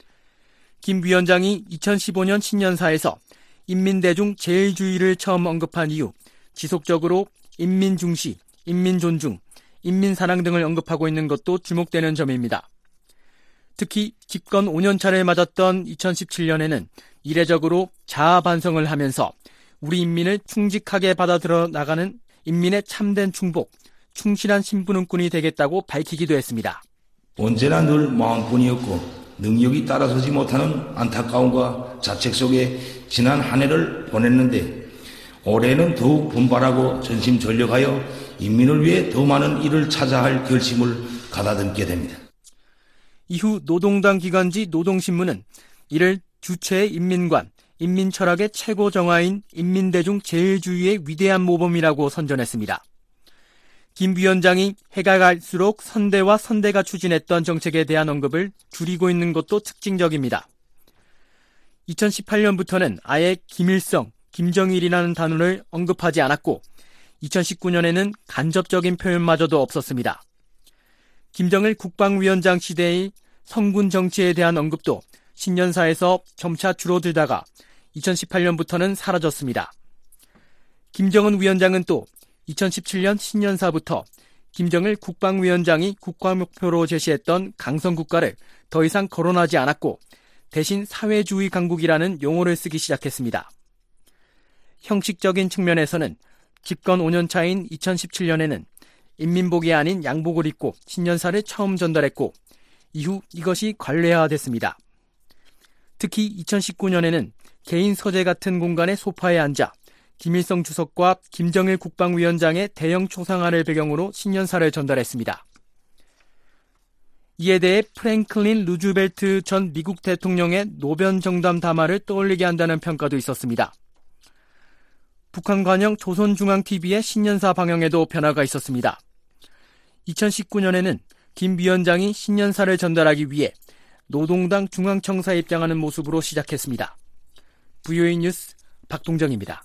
김 위원장이 이천십오 년 신년사에서 인민대중 제일주의를 처음 언급한 이후 지속적으로 인민중시, 인민 존중, 인민 사랑 등을 언급하고 있는 것도 주목되는 점입니다. 특히 집권 오 년 차를 맞았던 이천십칠 년에는 이례적으로 자아 반성을 하면서 우리 인민을 충직하게 받아들여 나가는 인민의 참된 충복, 충실한 신분은꾼이 되겠다고 밝히기도 했습니다. 언제나 늘 마음뿐이었고 능력이 따라서지 못하는 안타까움과 자책 속에 지난 한 해를 보냈는데 올해는 더욱 분발하고 전심전력하여 인민을 위해 더 많은 일을 찾아 할 결심을 가다듬게 됩니다. 이후 노동당 기관지 노동신문은 이를 주체의 인민관, 인민철학의 최고 정화인 인민대중 제일주의의 위대한 모범이라고 선전했습니다. 김 위원장이 해가 갈수록 선대와 선대가 추진했던 정책에 대한 언급을 줄이고 있는 것도 특징적입니다. 이천십팔 년부터는 아예 김일성, 김정일이라는 단어를 언급하지 않았고 이천십구 년에는 간접적인 표현마저도 없었습니다. 김정일 국방위원장 시대의 성군 정치에 대한 언급도 신년사에서 점차 줄어들다가 이천십팔 년부터는 사라졌습니다. 김정은 위원장은 또 이천십칠 년 신년사부터 김정일 국방위원장이 국가목표로 제시했던 강성국가를 더 이상 거론하지 않았고 대신 사회주의 강국이라는 용어를 쓰기 시작했습니다. 형식적인 측면에서는 집권 오 년 차인 이천십칠 년에는 인민복이 아닌 양복을 입고 신년사를 처음 전달했고 이후 이것이 관례화됐습니다. 특히 이천십구 년에는 개인 서재 같은 공간의 소파에 앉아 김일성 주석과 김정일 국방위원장의 대형 초상화를 배경으로 신년사를 전달했습니다. 이에 대해 프랭클린 루즈벨트 전 미국 대통령의 노변 정담 담화를 떠올리게 한다는 평가도 있었습니다. 북한 관영 조선중앙티비의 신년사 방영에도 변화가 있었습니다. 이천십구 년에는 김 위원장이 신년사를 전달하기 위해 노동당 중앙청사에 입장하는 모습으로 시작했습니다. 브이오에이 뉴스 박동정입니다.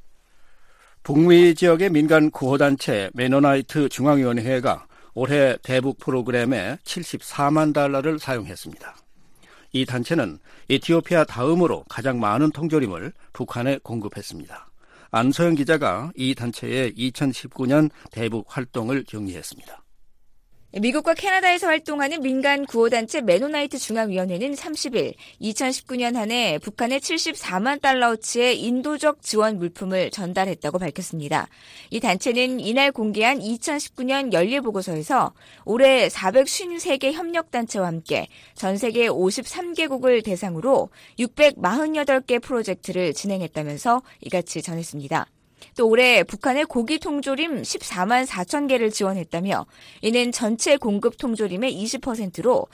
북미 지역의 민간 구호단체 메노나이트 중앙위원회가 올해 대북 프로그램에 칠십사만 달러를 사용했습니다. 이 단체는 에티오피아 다음으로 가장 많은 통조림을 북한에 공급했습니다. 안소영 기자가 이 단체의 이천십구 년 대북 활동을 정리했습니다. 미국과 캐나다에서 활동하는 민간 구호단체 메노나이트 중앙위원회는 삼십 일 이천십구 년 한 해 북한에 칠십사만 달러어치의 인도적 지원 물품을 전달했다고 밝혔습니다. 이 단체는 이날 공개한 이천십구 년 연례보고서에서 올해 사백오십삼 개 협력단체와 함께 전 세계 오십삼 개국을 대상으로 육백사십팔 개 프로젝트를 진행했다면서 이같이 전했습니다. 또 올해 북한의 고기 통조림 십사만 사천 개를 지원했다며 이는 전체 공급 통조림의 이십 퍼센트로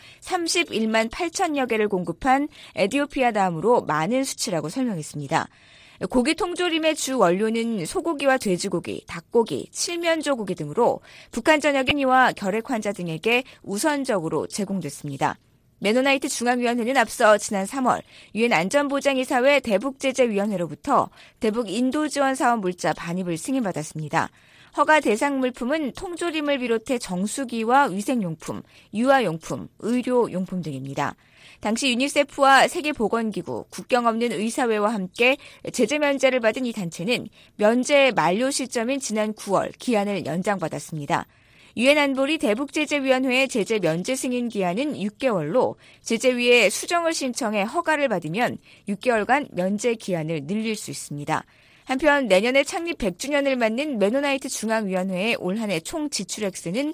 삼십일만 팔천여 개를 공급한 에티오피아 다음으로 많은 수치라고 설명했습니다. 고기 통조림의 주 원료는 소고기와 돼지고기, 닭고기, 칠면조고기 등으로 북한 전역의 와 결핵 환자 등에게 우선적으로 제공됐습니다. 메노나이트 중앙위원회는 앞서 지난 삼월 유엔 안전보장이사회 대북제재위원회로부터 대북 인도지원사업 물자 반입을 승인받았습니다. 허가 대상 물품은 통조림을 비롯해 정수기와 위생용품, 유아용품, 의료용품 등입니다. 당시 유니세프와 세계보건기구, 국경 없는 의사회와 함께 제재 면제를 받은 이 단체는 면제 만료 시점인 지난 구월 기한을 연장받았습니다. 유엔 안보리 대북제재위원회의 제재 면제 승인 기한은 육 개월로 제재위에 수정을 신청해 허가를 받으면 육 개월간 면제 기한을 늘릴 수 있습니다. 한편 내년에 창립 백 주년을 맞는 메노나이트 중앙위원회의 올 한 해 총 지출액수는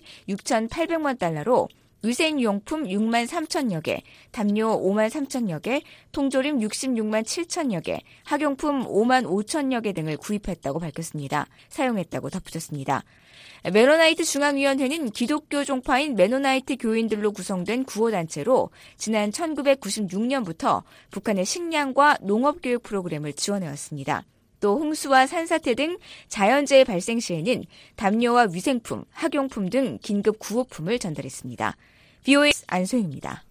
육천팔백만 달러로 위생용품 육만 삼천여 개, 담요 오만 삼천여 개, 통조림 육십육만 칠천여 개, 학용품 오만 오천여 개 등을 구입했다고 밝혔습니다. 사용했다고 덧붙였습니다. 메노나이트 중앙위원회는 기독교 종파인 메노나이트 교인들로 구성된 구호단체로 지난 천구백구십육 년부터 북한의 식량과 농업교육 프로그램을 지원해왔습니다. 또 홍수와 산사태 등 자연재해 발생 시에는 담요와 위생품, 학용품 등 긴급 구호품을 전달했습니다. 브이오에이 안소영입니다.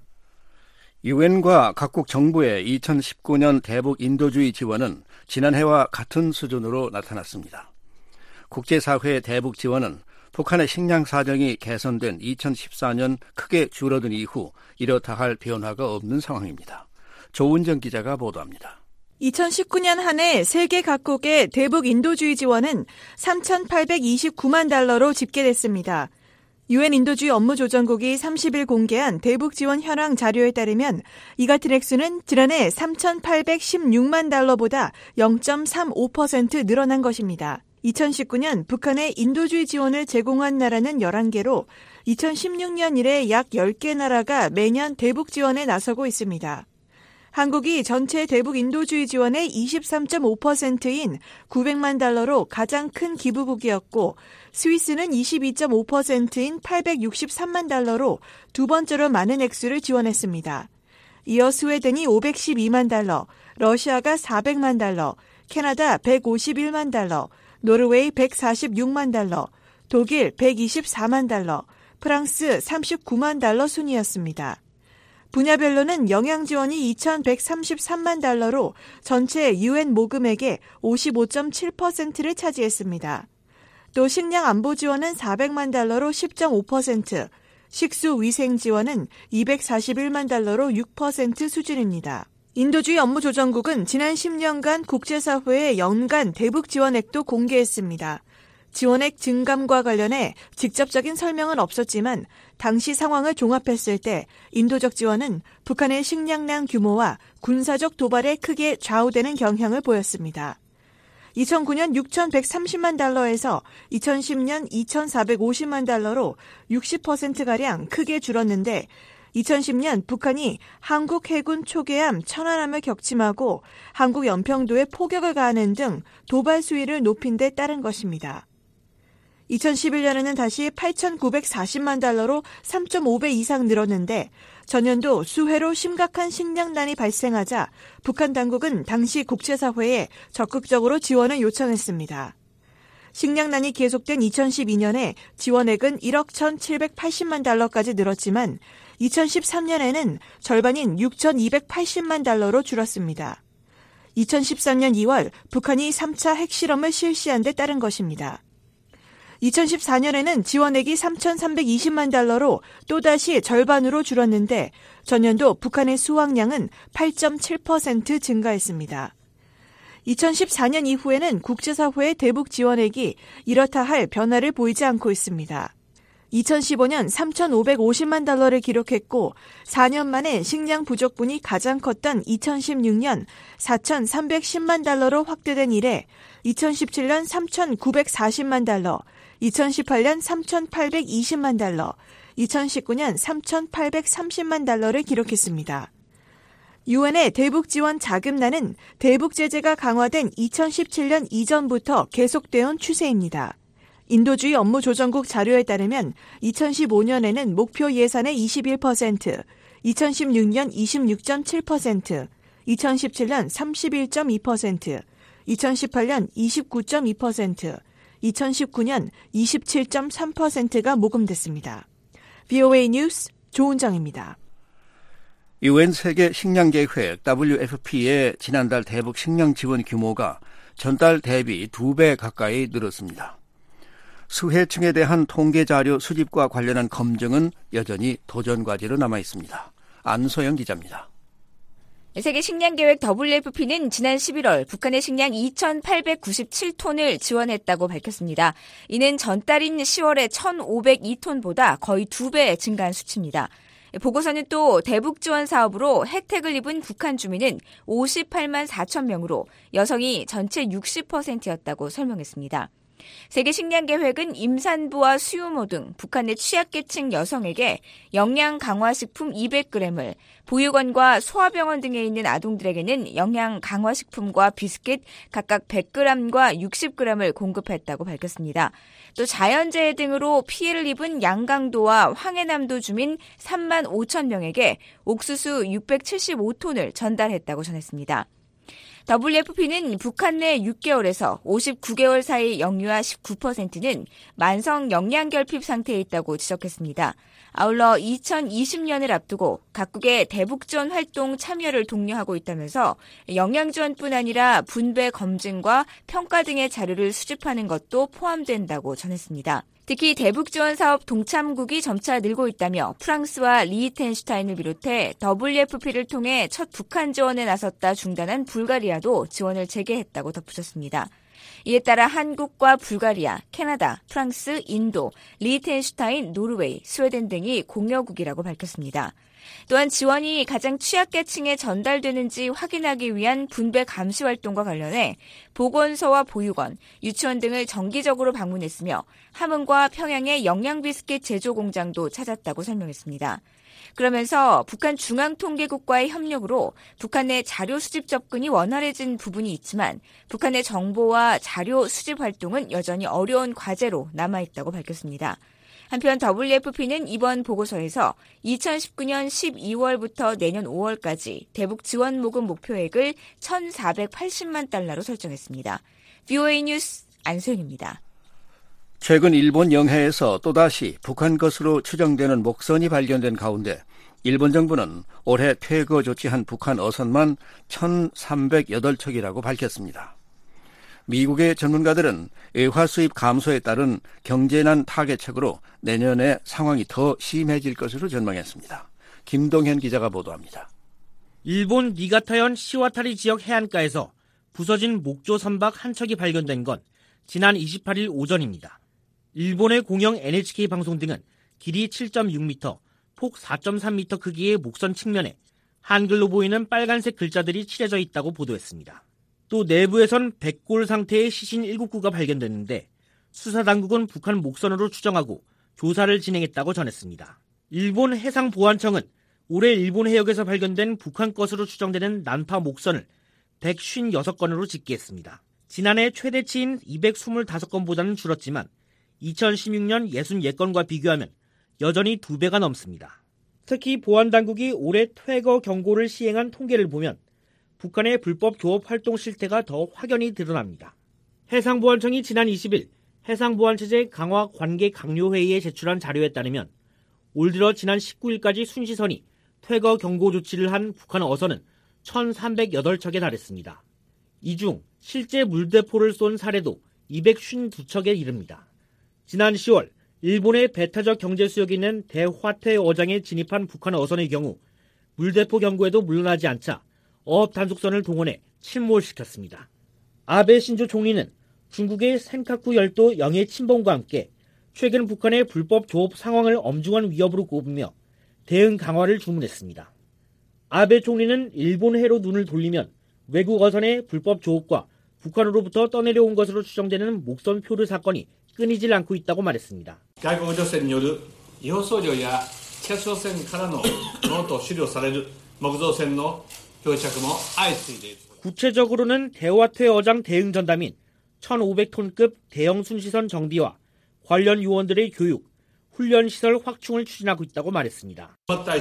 유엔과 각국 정부의 이천십구 년 대북 인도주의 지원은 지난해와 같은 수준으로 나타났습니다. 국제사회의 대북 지원은 북한의 식량 사정이 개선된 이천십사 년 크게 줄어든 이후 이렇다 할 변화가 없는 상황입니다. 조은정 기자가 보도합니다. 이천십구 년 한 해 세계 각국의 대북 인도주의 지원은 삼천팔백이십구만 달러로 집계됐습니다. 유엔 인도주의 업무조정국이 삼십 일 공개한 대북 지원 현황 자료에 따르면 이 같은 액수는 지난해 삼천팔백십육만 달러보다 영 점 삼오 퍼센트 늘어난 것입니다. 이천십구 년 북한에 인도주의 지원을 제공한 나라는 열한 개로 이천십육 년 이래 약 열 개 나라가 매년 대북 지원에 나서고 있습니다. 한국이 전체 대북 인도주의 지원의 이십삼 점 오 퍼센트인 구백만 달러로 가장 큰 기부국이었고 스위스는 이십이 점 오 퍼센트인 팔백육십삼만 달러로 두 번째로 많은 액수를 지원했습니다. 이어 스웨덴이 오백십이만 달러, 러시아가 사백만 달러, 캐나다 백오십일만 달러, 노르웨이 백사십육만 달러, 독일 백이십사만 달러, 프랑스 삼십구만 달러 순이었습니다. 분야별로는 영양 지원이 이천백삼십삼만 달러로 전체 유엔 모금액의 오십오 점 칠 퍼센트를 차지했습니다. 또 식량 안보 지원은 사백만 달러로 십 점 오 퍼센트, 식수 위생 지원은 이백사십일만 달러로 육 퍼센트 수준입니다. 인도주의 업무조정국은 지난 십 년간 국제사회의 연간 대북 지원액도 공개했습니다. 지원액 증감과 관련해 직접적인 설명은 없었지만 당시 상황을 종합했을 때 인도적 지원은 북한의 식량난 규모와 군사적 도발에 크게 좌우되는 경향을 보였습니다. 이천구 년 육천백삼십만 달러에서 이천십 년 이천사백오십만 달러로 육십 퍼센트가량 크게 줄었는데 이천십 년 북한이 한국 해군 초계함 천안함을 격침하고 한국 연평도에 포격을 가하는 등 도발 수위를 높인 데 따른 것입니다. 이천십일 년에는 다시 팔천구백사십만 달러로 삼 점 오 배 이상 늘었는데 전년도 수해로 심각한 식량난이 발생하자 북한 당국은 당시 국제사회에 적극적으로 지원을 요청했습니다. 식량난이 계속된 이천십이 년에 지원액은 일억 천칠백팔십만 달러까지 늘었지만 이천십삼 년에는 절반인 육천이백팔십만 달러로 줄었습니다. 이천십삼 년 이월 북한이 삼 차 핵실험을 실시한 데 따른 것입니다. 이천십사 년에는 지원액이 삼천삼백이십만 달러로 또다시 절반으로 줄었는데 전년도 북한의 수확량은 팔 점 칠 퍼센트 증가했습니다. 이천십사 년 이후에는 국제사회의 대북 지원액이 이렇다 할 변화를 보이지 않고 있습니다. 이천십오 년 삼천오백오십만 달러를 기록했고 사 년 만에 식량 부족분이 가장 컸던 이천십육 년 사천삼백십만 달러로 확대된 이래 이천십칠 년 삼천구백사십만 달러, 이천십팔 년 삼천팔백이십만 달러, 이천십구 년 삼천팔백삼십만 달러를 기록했습니다. 유엔의 대북 지원 자금난은 대북 제재가 강화된 이천십칠 년 이전부터 계속되어 추세입니다. 인도주의 업무조정국 자료에 따르면 이천십오 년에는 목표 예산의 이십일 퍼센트, 이천십육 년 이십육 점 칠 퍼센트, 이천십칠 년 삼십일 점 이 퍼센트, 이천십팔 년 이십구 점 이 퍼센트, 이천십구 년 이십칠 점 삼 퍼센트가 모금됐습니다. 브이오에이 뉴스 조은정입니다. 유엔 세계 식량계획 더블유에프피의 지난달 대북 식량 지원 규모가 전달 대비 두 배 가까이 늘었습니다. 수혜층에 대한 통계 자료 수집과 관련한 검증은 여전히 도전 과제로 남아 있습니다. 안소영 기자입니다. 세계 식량계획 더블유에프피는 지난 십일월 북한의 식량 이천팔백구십칠 톤을 지원했다고 밝혔습니다. 이는 전달인 시월의 천오백이 톤보다 거의 두 배 증가한 수치입니다. 보고서는 또 대북 지원 사업으로 혜택을 입은 북한 주민은 오십팔만 사천 명으로 여성이 전체 육십 퍼센트였다고 설명했습니다. 세계 식량계획은 임산부와 수유모 등 북한의 취약계층 여성에게 영양 강화식품 이백 그램을, 보육원과 소아병원 등에 있는 아동들에게는 영양 강화식품과 비스킷 각각 백 그램과 육십 그램을 공급했다고 밝혔습니다. 또 자연재해 등으로 피해를 입은 양강도와 황해남도 주민 삼만 오천 명에게 옥수수 육백칠십오 톤을 전달했다고 전했습니다. 더블유에프피는 북한 내 육 개월에서 오십구 개월 사이 영유아 십구 퍼센트는 만성 영양결핍 상태에 있다고 지적했습니다. 아울러 이천이십 년을 앞두고 각국의 대북지원 활동 참여를 독려하고 있다면서 영양지원뿐 아니라 분배 검증과 평가 등의 자료를 수집하는 것도 포함된다고 전했습니다. 특히 대북 지원 사업 동참국이 점차 늘고 있다며 프랑스와 리히텐슈타인을 비롯해 더블유에프피를 통해 첫 북한 지원에 나섰다 중단한 불가리아도 지원을 재개했다고 덧붙였습니다. 이에 따라 한국과 불가리아, 캐나다, 프랑스, 인도, 리히텐슈타인, 노르웨이, 스웨덴 등이 공여국이라고 밝혔습니다. 또한 지원이 가장 취약계층에 전달되는지 확인하기 위한 분배 감시 활동과 관련해 보건소와 보육원, 유치원 등을 정기적으로 방문했으며 함흥과 평양의 영양비스킷 제조 공장도 찾았다고 설명했습니다. 그러면서 북한 중앙통계국과의 협력으로 북한 내 자료 수집 접근이 원활해진 부분이 있지만 북한의 정보와 자료 수집 활동은 여전히 어려운 과제로 남아있다고 밝혔습니다. 한편 더블유에프피는 이번 보고서에서 이천십구년 십이월부터 내년 오월까지 대북 지원 모금 목표액을 천사백팔십만 달러로 설정했습니다. 브이오에이 뉴스 안소연입니다. 최근 일본 영해에서 또다시 북한 것으로 추정되는 목선이 발견된 가운데 일본 정부는 올해 퇴거 조치한 북한 어선만 천삼백팔 척이라고 밝혔습니다. 미국의 전문가들은 의화 수입 감소에 따른 경제난 타개책으로 내년에 상황이 더 심해질 것으로 전망했습니다. 김동현 기자가 보도합니다. 일본 니가타현 시와타리 지역 해안가에서 부서진 목조 선박 한 척이 발견된 건 지난 이십팔일 오전입니다. 일본의 공영 엔에이치케이 방송 등은 길이 칠 점 육 미터, 폭 사 점 삼 미터 크기의 목선 측면에 한글로 보이는 빨간색 글자들이 칠해져 있다고 보도했습니다. 또 내부에선 백골 상태의 시신 일곱 구가 발견됐는데 수사당국은 북한 목선으로 추정하고 조사를 진행했다고 전했습니다. 일본 해상보안청은 올해 일본 해역에서 발견된 북한 것으로 추정되는 난파 목선을 백오십육 건으로 집계했습니다. 지난해 최대치인 이백이십오 건보다는 줄었지만 이천십육년 육십육 건과 비교하면 여전히 두 배가 넘습니다. 특히 보안당국이 올해 퇴거 경고를 시행한 통계를 보면 북한의 불법 조업 활동 실태가 더 확연히 드러납니다. 해상보안청이 지난 이십일 해상보안체제 강화 관계 강요회의에 제출한 자료에 따르면 올 들어 지난 십구일까지 순시선이 퇴거 경고 조치를 한 북한 어선은 천삼백팔 척에 달했습니다. 이 중 실제 물대포를 쏜 사례도 이백오십이 척에 이릅니다. 지난 시월 일본의 배타적 경제수역이 있는 대화퇴 어장에 진입한 북한 어선의 경우 물대포 경고에도 물러나지 않자 어업 단속선을 동원해 침몰시켰습니다. 아베 신조 총리는 중국의 센카쿠 열도 영해 침범과 함께 최근 북한의 불법 조업 상황을 엄중한 위협으로 꼽으며 대응 강화를 주문했습니다. 아베 총리는 일본 해로 눈을 돌리면 외국 어선의 불법 조업과 북한으로부터 떠내려온 것으로 추정되는 목선 표류 사건이 끊이질 않고 있다고 말했습니다. 구체적으로는 대화퇴 어장 대응 전담인 천오백 톤급 대형 순시선 정비와 관련 요원들의 교육, 훈련 시설 확충을 추진하고 있다고 말했습니다.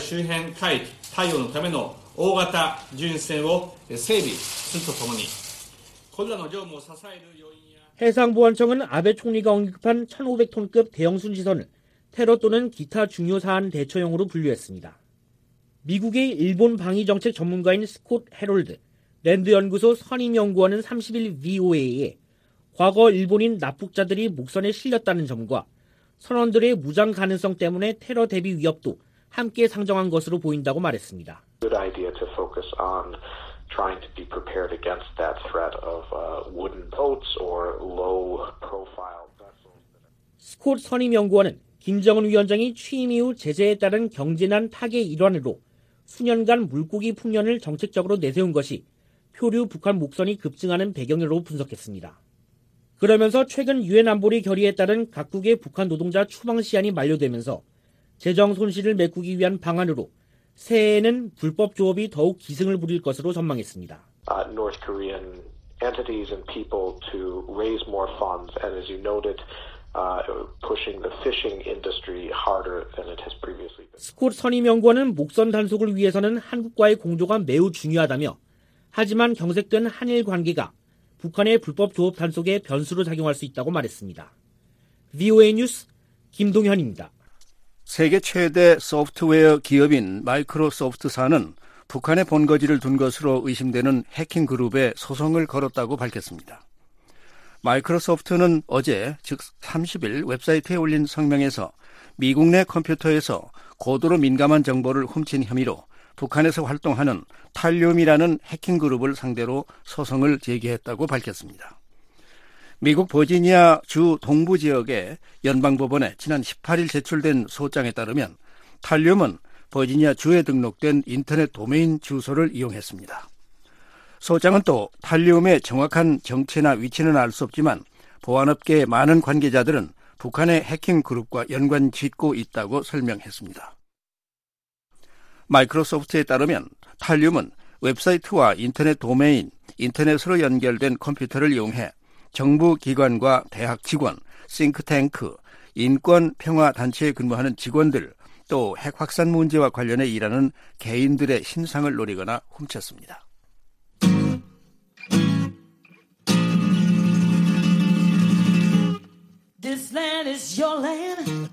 해상보안청은 아베 총리가 언급한 천오백 톤급 대형 순시선을 테러 또는 기타 중요 사안 대처용으로 분류했습니다. 미국의 일본 방위정책 전문가인 스콧 해롤드 랜드 연구소 선임연구원은 삼십일 브이오에이에 과거 일본인 납북자들이 목선에 실렸다는 점과 선원들의 무장 가능성 때문에 테러 대비 위협도 함께 상정한 것으로 보인다고 말했습니다. Good idea to focus on trying to be prepared against that threat of uh, wooden boats or low profile vessels. 스콧 선임연구원은 김정은 위원장이 취임 이후 제재에 따른 경제난 타개 일환으로 수년간 물고기 풍년을 정책적으로 내세운 것이 표류 북한 목선이 급증하는 배경으로 분석했습니다. 그러면서 최근 유엔 안보리 결의에 따른 각국의 북한 노동자 추방 시한이 만료되면서 재정 손실을 메꾸기 위한 방안으로 새해에는 불법 조업이 더욱 기승을 부릴 것으로 전망했습니다. Uh, North Korean entities and people to raise more funds, and as you noted, uh, pushing the fishing industry harder than it has previously been. 스콧 선임연구원은 목선 단속을 위해서는 한국과의 공조가 매우 중요하다며 하지만 경색된 한일 관계가 북한의 불법 조업 단속에 변수로 작용할 수 있다고 말했습니다. 브이오에이 뉴스 김동현입니다. 세계 최대 소프트웨어 기업인 마이크로소프트사는 북한에 본거지를 둔 것으로 의심되는 해킹 그룹에 소송을 걸었다고 밝혔습니다. 마이크로소프트는 어제 즉 삼십 일 웹사이트에 올린 성명에서 미국 내 컴퓨터에서 고도로 민감한 정보를 훔친 혐의로 북한에서 활동하는 탈륨이라는 해킹 그룹을 상대로 소송을 제기했다고 밝혔습니다. 미국 버지니아 주 동부 지역의 연방법원에 지난 십팔 일 제출된 소장에 따르면 탈륨은 버지니아 주에 등록된 인터넷 도메인 주소를 이용했습니다. 소장은 또 탈륨의 정확한 정체나 위치는 알 수 없지만 보안업계의 많은 관계자들은 북한의 해킹 그룹과 연관 짓고 있다고 설명했습니다. 마이크로소프트에 따르면 탈륨은 웹사이트와 인터넷 도메인, 인터넷으로 연결된 컴퓨터를 이용해 정부 기관과 대학 직원, 싱크탱크, 인권 평화 단체에 근무하는 직원들, 또 핵 확산 문제와 관련해 일하는 개인들의 신상을 노리거나 훔쳤습니다. This land is your land.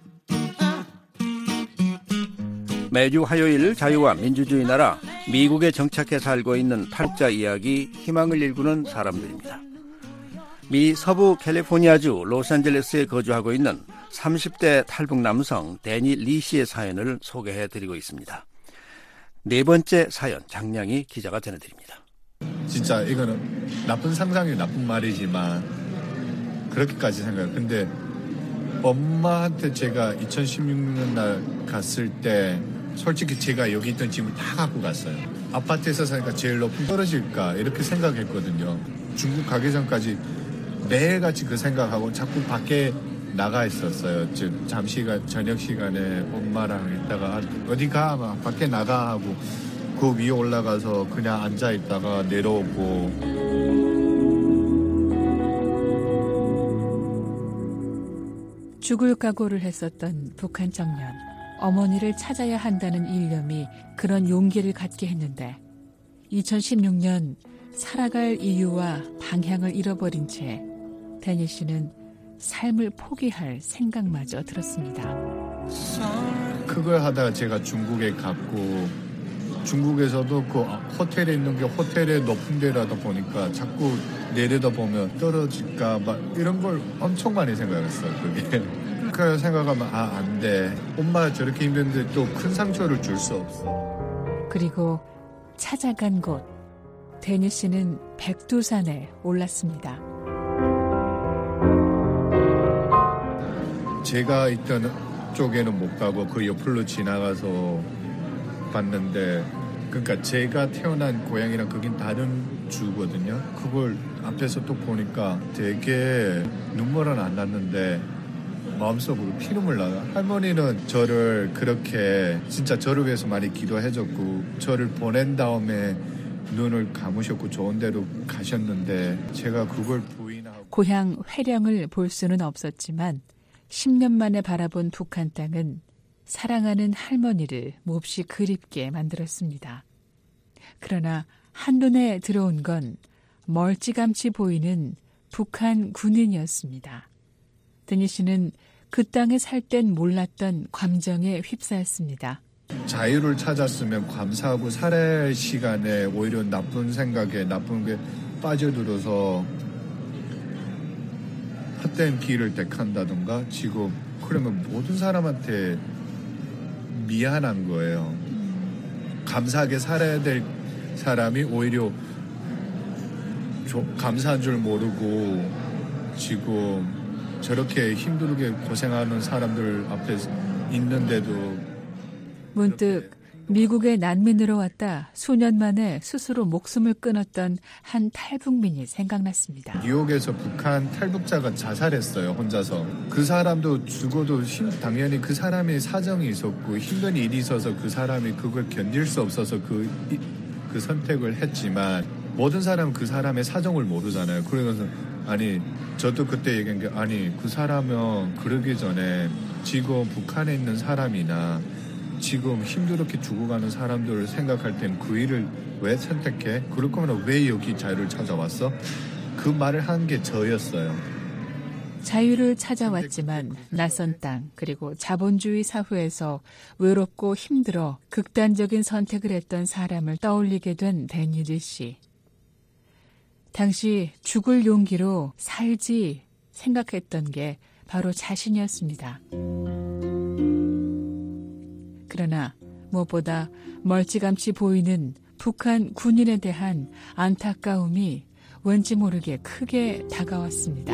매주 화요일 자유와 민주주의 나라 미국에 정착해 살고 있는 탈북자 이야기, 희망을 일구는 사람들입니다. 미 서부 캘리포니아주 로스앤젤레스에 거주하고 있는 삼십 대 탈북 남성 데니 리 씨의 사연을 소개해드리고 있습니다. 네 번째 사연 장량희 기자가 전해드립니다. 진짜 이거는 나쁜 상상이 나쁜 말이지만 그렇게까지 생각해요. 근데 엄마한테 제가 이천십육 년 날 갔을 때 솔직히 제가 여기 있던 집을 다 갖고 갔어요. 아파트에서 사니까 제일 높은 떨어질까 이렇게 생각했거든요. 중국 가기 전까지 매일같이 그 생각하고 자꾸 밖에 나가 있었어요. 즉 잠시간 저녁 시간에 엄마랑 있다가 어디 가? 막 밖에 나가 하고 그 위에 올라가서 그냥 앉아 있다가 내려오고. 죽을 각오를 했었던 북한 청년. 어머니를 찾아야 한다는 일념이 그런 용기를 갖게 했는데 이천십육 년 살아갈 이유와 방향을 잃어버린 채 데니 씨는 삶을 포기할 생각마저 들었습니다. 그걸 하다가 제가 중국에 갔고 중국에서도 그 호텔에 있는 게 호텔의 높은 데라다 보니까 자꾸 내려다보면 떨어질까 막 이런 걸 엄청 많이 생각했어요. 그게. 그 생각하면 아, 안 돼. 엄마 저렇게 힘든데 또 큰 상처를 줄 수 없어. 그리고 찾아간 곳. 데니 씨는 백두산에 올랐습니다. 제가 있던 쪽에는 못 가고 그 옆으로 지나가서 봤는데 그러니까 제가 태어난 고향이랑 그긴 다른 주거든요. 그걸 앞에서 또 보니까 되게 눈물은 안 났는데 마음속으로 피눈물 나요. 할머니는 저를 그렇게 진짜 저를 위해서 많이 기도해줬고 저를 보낸 다음에 눈을 감으셨고 좋은 데로 가셨는데 제가 그걸 부인하고 고향 회령을 볼 수는 없었지만 십 년 만에 바라본 북한 땅은 사랑하는 할머니를 몹시 그립게 만들었습니다. 그러나 한눈에 들어온 건 멀찌감치 보이는 북한 군인이었습니다. 데니 씨는 그 땅에 살 땐 몰랐던 감정에 휩싸였습니다. 자유를 찾았으면 감사하고 살아야 시간에 오히려 나쁜 생각에 나쁜 게 빠져들어서 헛된 길을 택한다던가 지금 그러면 모든 사람한테 미안한 거예요. 감사하게 살아야 될 사람이 오히려 감사한 줄 모르고 지금 저렇게 힘들게 고생하는 사람들 앞에 있는데도 문득 미국에 난민으로 왔다 수년 만에 스스로 목숨을 끊었던 한 탈북민이 생각났습니다. 뉴욕에서 북한 탈북자가 자살했어요. 혼자서. 그 사람도 죽어도 힘, 당연히 그 사람의 사정이 있었고 힘든 일이 있어서 그 사람이 그걸 견딜 수 없어서 그, 그 선택을 했지만 모든 사람은 그 사람의 사정을 모르잖아요. 그래서 아니 저도 그때 얘기한 게 아니 그 사람은 그러기 전에 지금 북한에 있는 사람이나 지금 힘들게 죽어가는 사람들을 생각할 땐 그 일을 왜 선택해? 그럴 거면 왜 여기 자유를 찾아왔어? 그 말을 한 게 저였어요. 자유를 찾아왔지만 낯선 땅 그리고 자본주의 사회에서 외롭고 힘들어 극단적인 선택을 했던 사람을 떠올리게 된 데니 리 씨. 당시 죽을 용기로 살지 생각했던 게 바로 자신이었습니다. 그러나 무엇보다 멀찌감치 보이는 북한 군인에 대한 안타까움이 왠지 모르게 크게 다가왔습니다.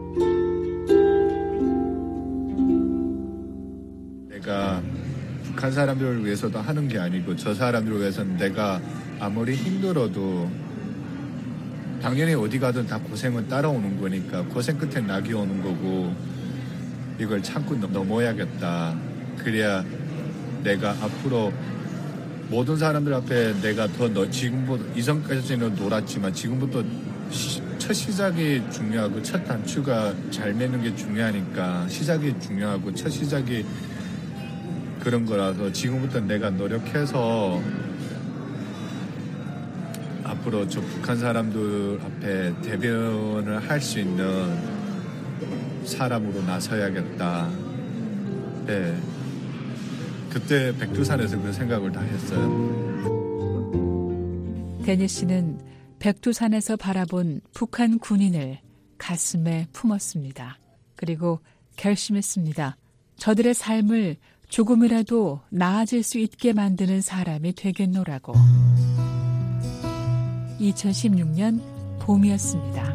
내가 북한 사람들을 위해서도 하는 게 아니고 저 사람들을 위해서는 내가 아무리 힘들어도 당연히 어디 가든 다 고생은 따라오는 거니까 고생 끝에 낙이 오는 거고 이걸 참고 넘어야겠다. 그래야 내가 앞으로 모든 사람들 앞에 내가 더 너, 지금부터 이전까지는 놀았지만 지금부터 시, 첫 시작이 중요하고 첫 단추가 잘 매는 게 중요하니까 시작이 중요하고 첫 시작이 그런 거라서 지금부터 내가 노력해서 앞으로 저 북한 사람들 앞에 대변을 할 수 있는 사람으로 나서야겠다. 네. 그때 백두산에서 그 생각을 다 했어요. 데니스 씨는 백두산에서 바라본 북한 군인을 가슴에 품었습니다. 그리고 결심했습니다. 저들의 삶을 조금이라도 나아질 수 있게 만드는 사람이 되겠노라고. 이천십육 년 봄이었습니다.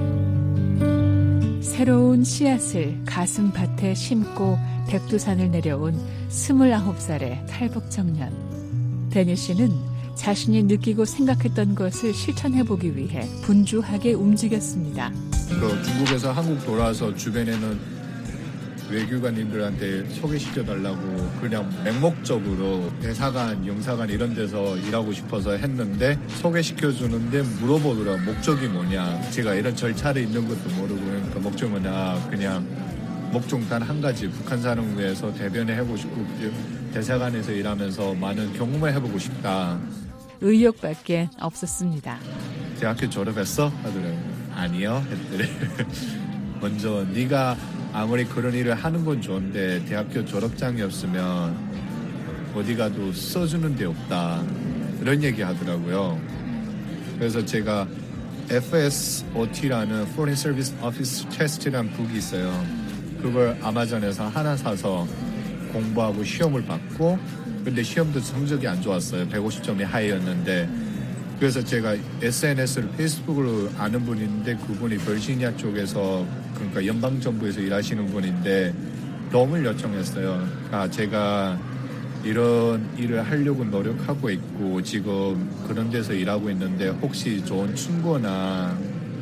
새로운 씨앗을 가슴밭에 심고 백두산을 내려온 스물아홉 살의 탈북 청년. 데니스 씨는 자신이 느끼고 생각했던 것을 실천해보기 위해 분주하게 움직였습니다. 그 중국에서 한국 돌아와서 주변에는 외교관님들한테 소개시켜달라고 그냥 맹목적으로 대사관, 영사관 이런 데서 일하고 싶어서 했는데 소개시켜주는데 물어보더라. 목적이 뭐냐. 제가 이런 절차를 있는 것도 모르고 그러니까 목적이 뭐냐. 그냥 목적 단 한 가지. 북한 사람을 위해서 대변을 해보고 싶고 대사관에서 일하면서 많은 경험을 해보고 싶다. 의욕밖에 없었습니다. 대학교 졸업했어? 하더라고요. 아니요. 했더래. 먼저 네가 아무리 그런 일을 하는 건 좋은데 대학교 졸업장이 없으면 어디 가도 써주는 데 없다. 이런 얘기 하더라고요. 그래서 제가 에프 에스 오 티라는 Foreign Service Office Test라는 북이 있어요. 그걸 아마존에서 하나 사서 공부하고 시험을 받고 근데 시험도 성적이 안 좋았어요. 백오십 점이 하이였는데 그래서 제가 에스엔에스를 페이스북으로 아는 분이 있는데 그분이 버지니아 쪽에서 그러니까 연방정부에서 일하시는 분인데 도움을 요청했어요. 아, 제가 이런 일을 하려고 노력하고 있고 지금 그런 데서 일하고 있는데 혹시 좋은 충고나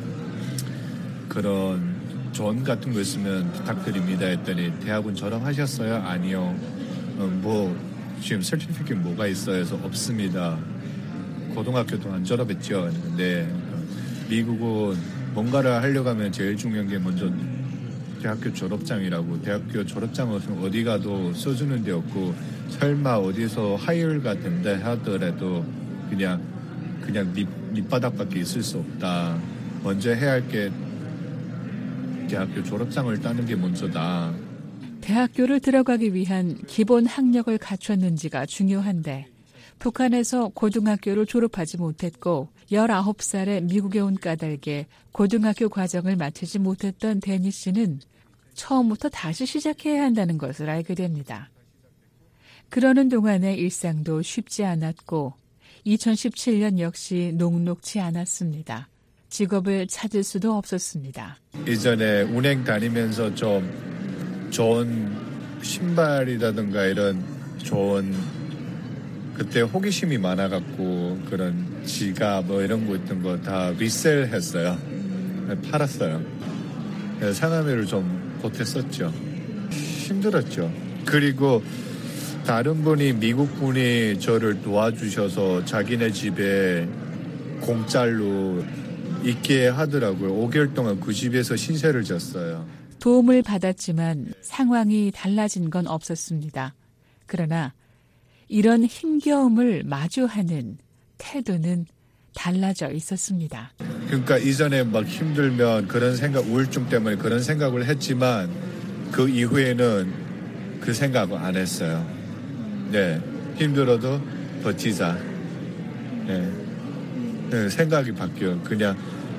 그런 조언 같은 거 있으면 부탁드립니다 했더니 대학은 졸업하셨어요? 아니요. 어, 뭐 지금 서티피켓 뭐가 있어요? 해서 없습니다. 고등학교도 안 졸업했죠. 근데 미국은 뭔가를 하려고 하면 제일 중요한 게 먼저 대학교 졸업장이라고. 대학교 졸업장 없으면 어디 가도 써주는 데 없고 설마 어디서 하이어가 된다 하더라도 그냥 그냥 밑, 밑바닥밖에 있을 수 없다. 먼저 해야 할 게 대학교 졸업장을 따는 게 먼저다. 대학교를 들어가기 위한 기본 학력을 갖췄는지가 중요한데 북한에서 고등학교를 졸업하지 못했고 열아홉 살에 미국에 온 까닭에 고등학교 과정을 마치지 못했던 데니스 씨는 처음부터 다시 시작해야 한다는 것을 알게 됩니다. 그러는 동안의 일상도 쉽지 않았고 이천십칠 년 역시 녹록지 않았습니다. 직업을 찾을 수도 없었습니다. 이전에 운행 다니면서 좀 좋은 신발이라든가 이런 좋은 그때 호기심이 많아갖고 그런 지갑 뭐 이런 거 있던 거 다 리셀했어요. 팔았어요. 생활비를 좀 보탰었죠. 힘들었죠. 그리고 다른 분이 미국 분이 저를 도와주셔서 자기네 집에 공짜로 있게 하더라고요. 오 개월 동안 그 집에서 신세를 졌어요. 도움을 받았지만 상황이 달라진 건 없었습니다. 그러나 이런 힘겨움을 마주하는 태도는 달라져 있었습니다. 그러니까 이전에 막 힘들면 그런 생각, 우울증 때문에 그런 생각을 했지만 그 이후에는 그 생각을 안 했어요. 네, 힘들어도 버티자. 네, 네 생각이 바뀌어요. 그냥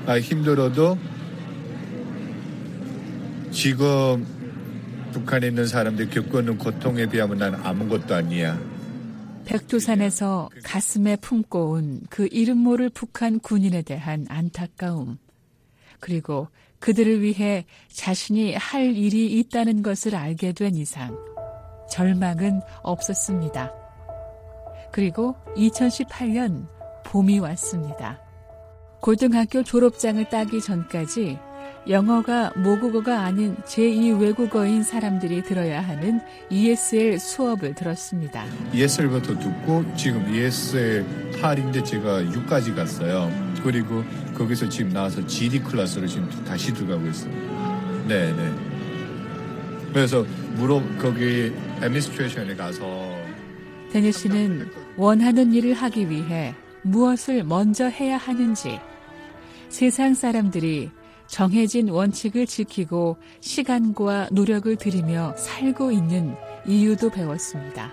힘들어도 지금 북한에 있는 사람들이 겪는 고통에 비하면 난 아무것도 아니야. 백두산에서 가슴에 품고 온 그 이름 모를 북한 군인에 대한 안타까움, 그리고 그들을 위해 자신이 할 일이 있다는 것을 알게 된 이상 절망은 없었습니다. 그리고 이천십팔 년 봄이 왔습니다. 고등학교 졸업장을 따기 전까지 영어가 모국어가 아닌 제이 외국어인 사람들이 들어야 하는 이에스엘 수업을 들었습니다. 이에스엘부터 듣고 지금 이에스엘 팔인데 제가 육까지 갔어요. 그리고 거기서 지금 나와서 지디 클래스로 지금 다시 들어가고 있어요. 네네. 그래서 물어 거기 애미니스트레이션에 가서 데니 씨는 원하는 일을 하기 위해 무엇을 먼저 해야 하는지, 세상 사람들이 정해진 원칙을 지키고 시간과 노력을 들이며 살고 있는 이유도 배웠습니다.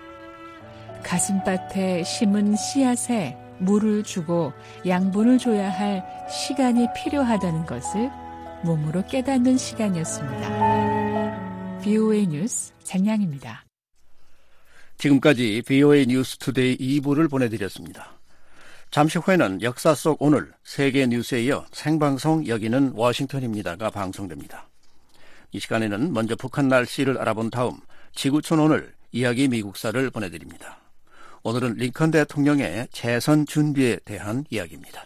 가슴밭에 심은 씨앗에 물을 주고 양분을 줘야 할 시간이 필요하다는 것을 몸으로 깨닫는 시간이었습니다. 비오에이 뉴스 장량입니다. 지금까지 비오에이 뉴스 투데이 이 부를 보내드렸습니다. 잠시 후에는 역사 속 오늘 세계 뉴스에 이어 생방송 여기는 워싱턴입니다가 방송됩니다. 이 시간에는 먼저 북한 날씨를 알아본 다음 지구촌 오늘 이야기 미국사를 보내드립니다. 오늘은 링컨 대통령의 재선 준비에 대한 이야기입니다.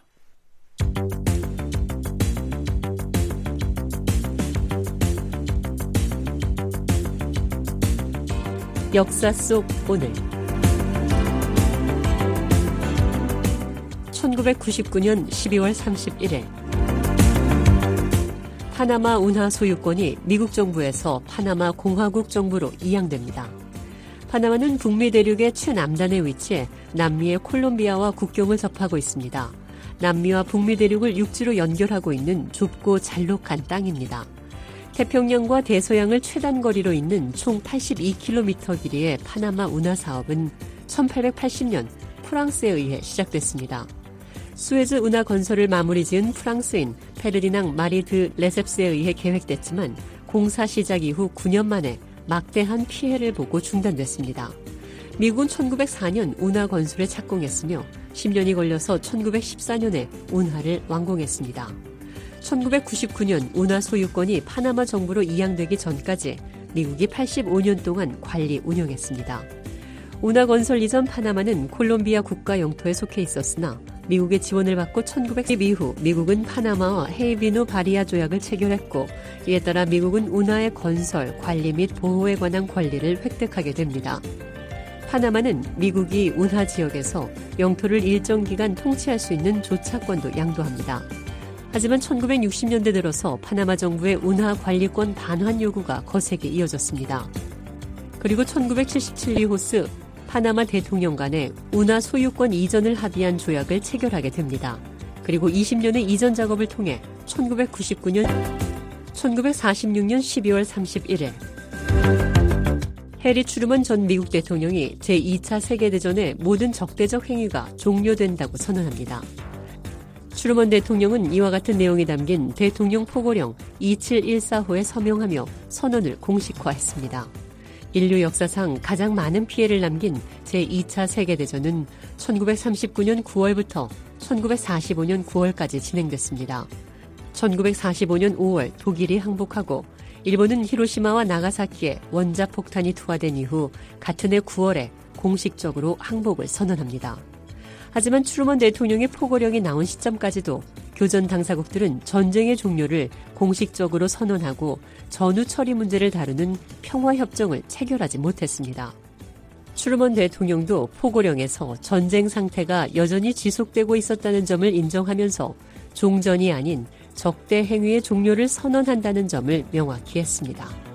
역사 속 오늘 천구백구십구 년 십이월 삼십일일 파나마 운하 소유권이 미국 정부에서 파나마 공화국 정부로 이양됩니다. 파나마는 북미 대륙의 최남단에 위치해 남미의 콜롬비아와 국경을 접하고 있습니다. 남미와 북미 대륙을 육지로 연결하고 있는 좁고 잘록한 땅입니다. 태평양과 대서양을 최단 거리로 잇는 총 팔십이 킬로미터 길이의 파나마 운하 사업은 천팔백팔십 년 프랑스에 의해 시작됐습니다. 수에즈 운하 건설을 마무리 지은 프랑스인 페르디낭 마리 드 레셉스에 의해 계획됐지만 공사 시작 이후 구 년 만에 막대한 피해를 보고 중단됐습니다. 미국은 천구백사 년 운하 건설에 착공했으며 십 년이 걸려서 천구백십사 년에 운하를 완공했습니다. 천구백구십구 년 운하 소유권이 파나마 정부로 이양되기 전까지 미국이 팔십오 년 동안 관리 운영했습니다. 운하 건설 이전 파나마는 콜롬비아 국가 영토에 속해 있었으나 미국의 지원을 받고 천구백십 이후 미국은 파나마와 헤이비누 바리아 조약을 체결했고 이에 따라 미국은 운하의 건설, 관리 및 보호에 관한 권리를 획득하게 됩니다. 파나마는 미국이 운하 지역에서 영토를 일정 기간 통치할 수 있는 조차권도 양도합니다. 하지만 천구백육십 년대 들어서 파나마 정부의 운하 관리권 반환 요구가 거세게 이어졌습니다. 그리고 천구백칠십칠 년 호스 파나마 대통령 간에 운하 소유권 이전을 합의한 조약을 체결하게 됩니다. 그리고 이십 년의 이전 작업을 통해 천구백구십구 년, 천구백사십육 년 십이월 삼십일일 해리 트루먼 전 미국 대통령이 제이 차 세계대전의 모든 적대적 행위가 종료된다고 선언합니다. 트루먼 대통령은 이와 같은 내용이 담긴 대통령 포고령 이칠일사 호에 서명하며 선언을 공식화했습니다. 인류 역사상 가장 많은 피해를 남긴 제이 차 세계대전은 천구백삼십구 년 구월부터 천구백사십오 년 구월까지 진행됐습니다. 천구백사십오 년 오월 독일이 항복하고 일본은 히로시마와 나가사키에 원자폭탄이 투하된 이후 같은 해 구월에 공식적으로 항복을 선언합니다. 하지만 트루먼 대통령의 포고령이 나온 시점까지도 교전 당사국들은 전쟁의 종료를 공식적으로 선언하고 전후 처리 문제를 다루는 평화협정을 체결하지 못했습니다. 트루먼 대통령도 포고령에서 전쟁 상태가 여전히 지속되고 있었다는 점을 인정하면서 종전이 아닌 적대 행위의 종료를 선언한다는 점을 명확히 했습니다.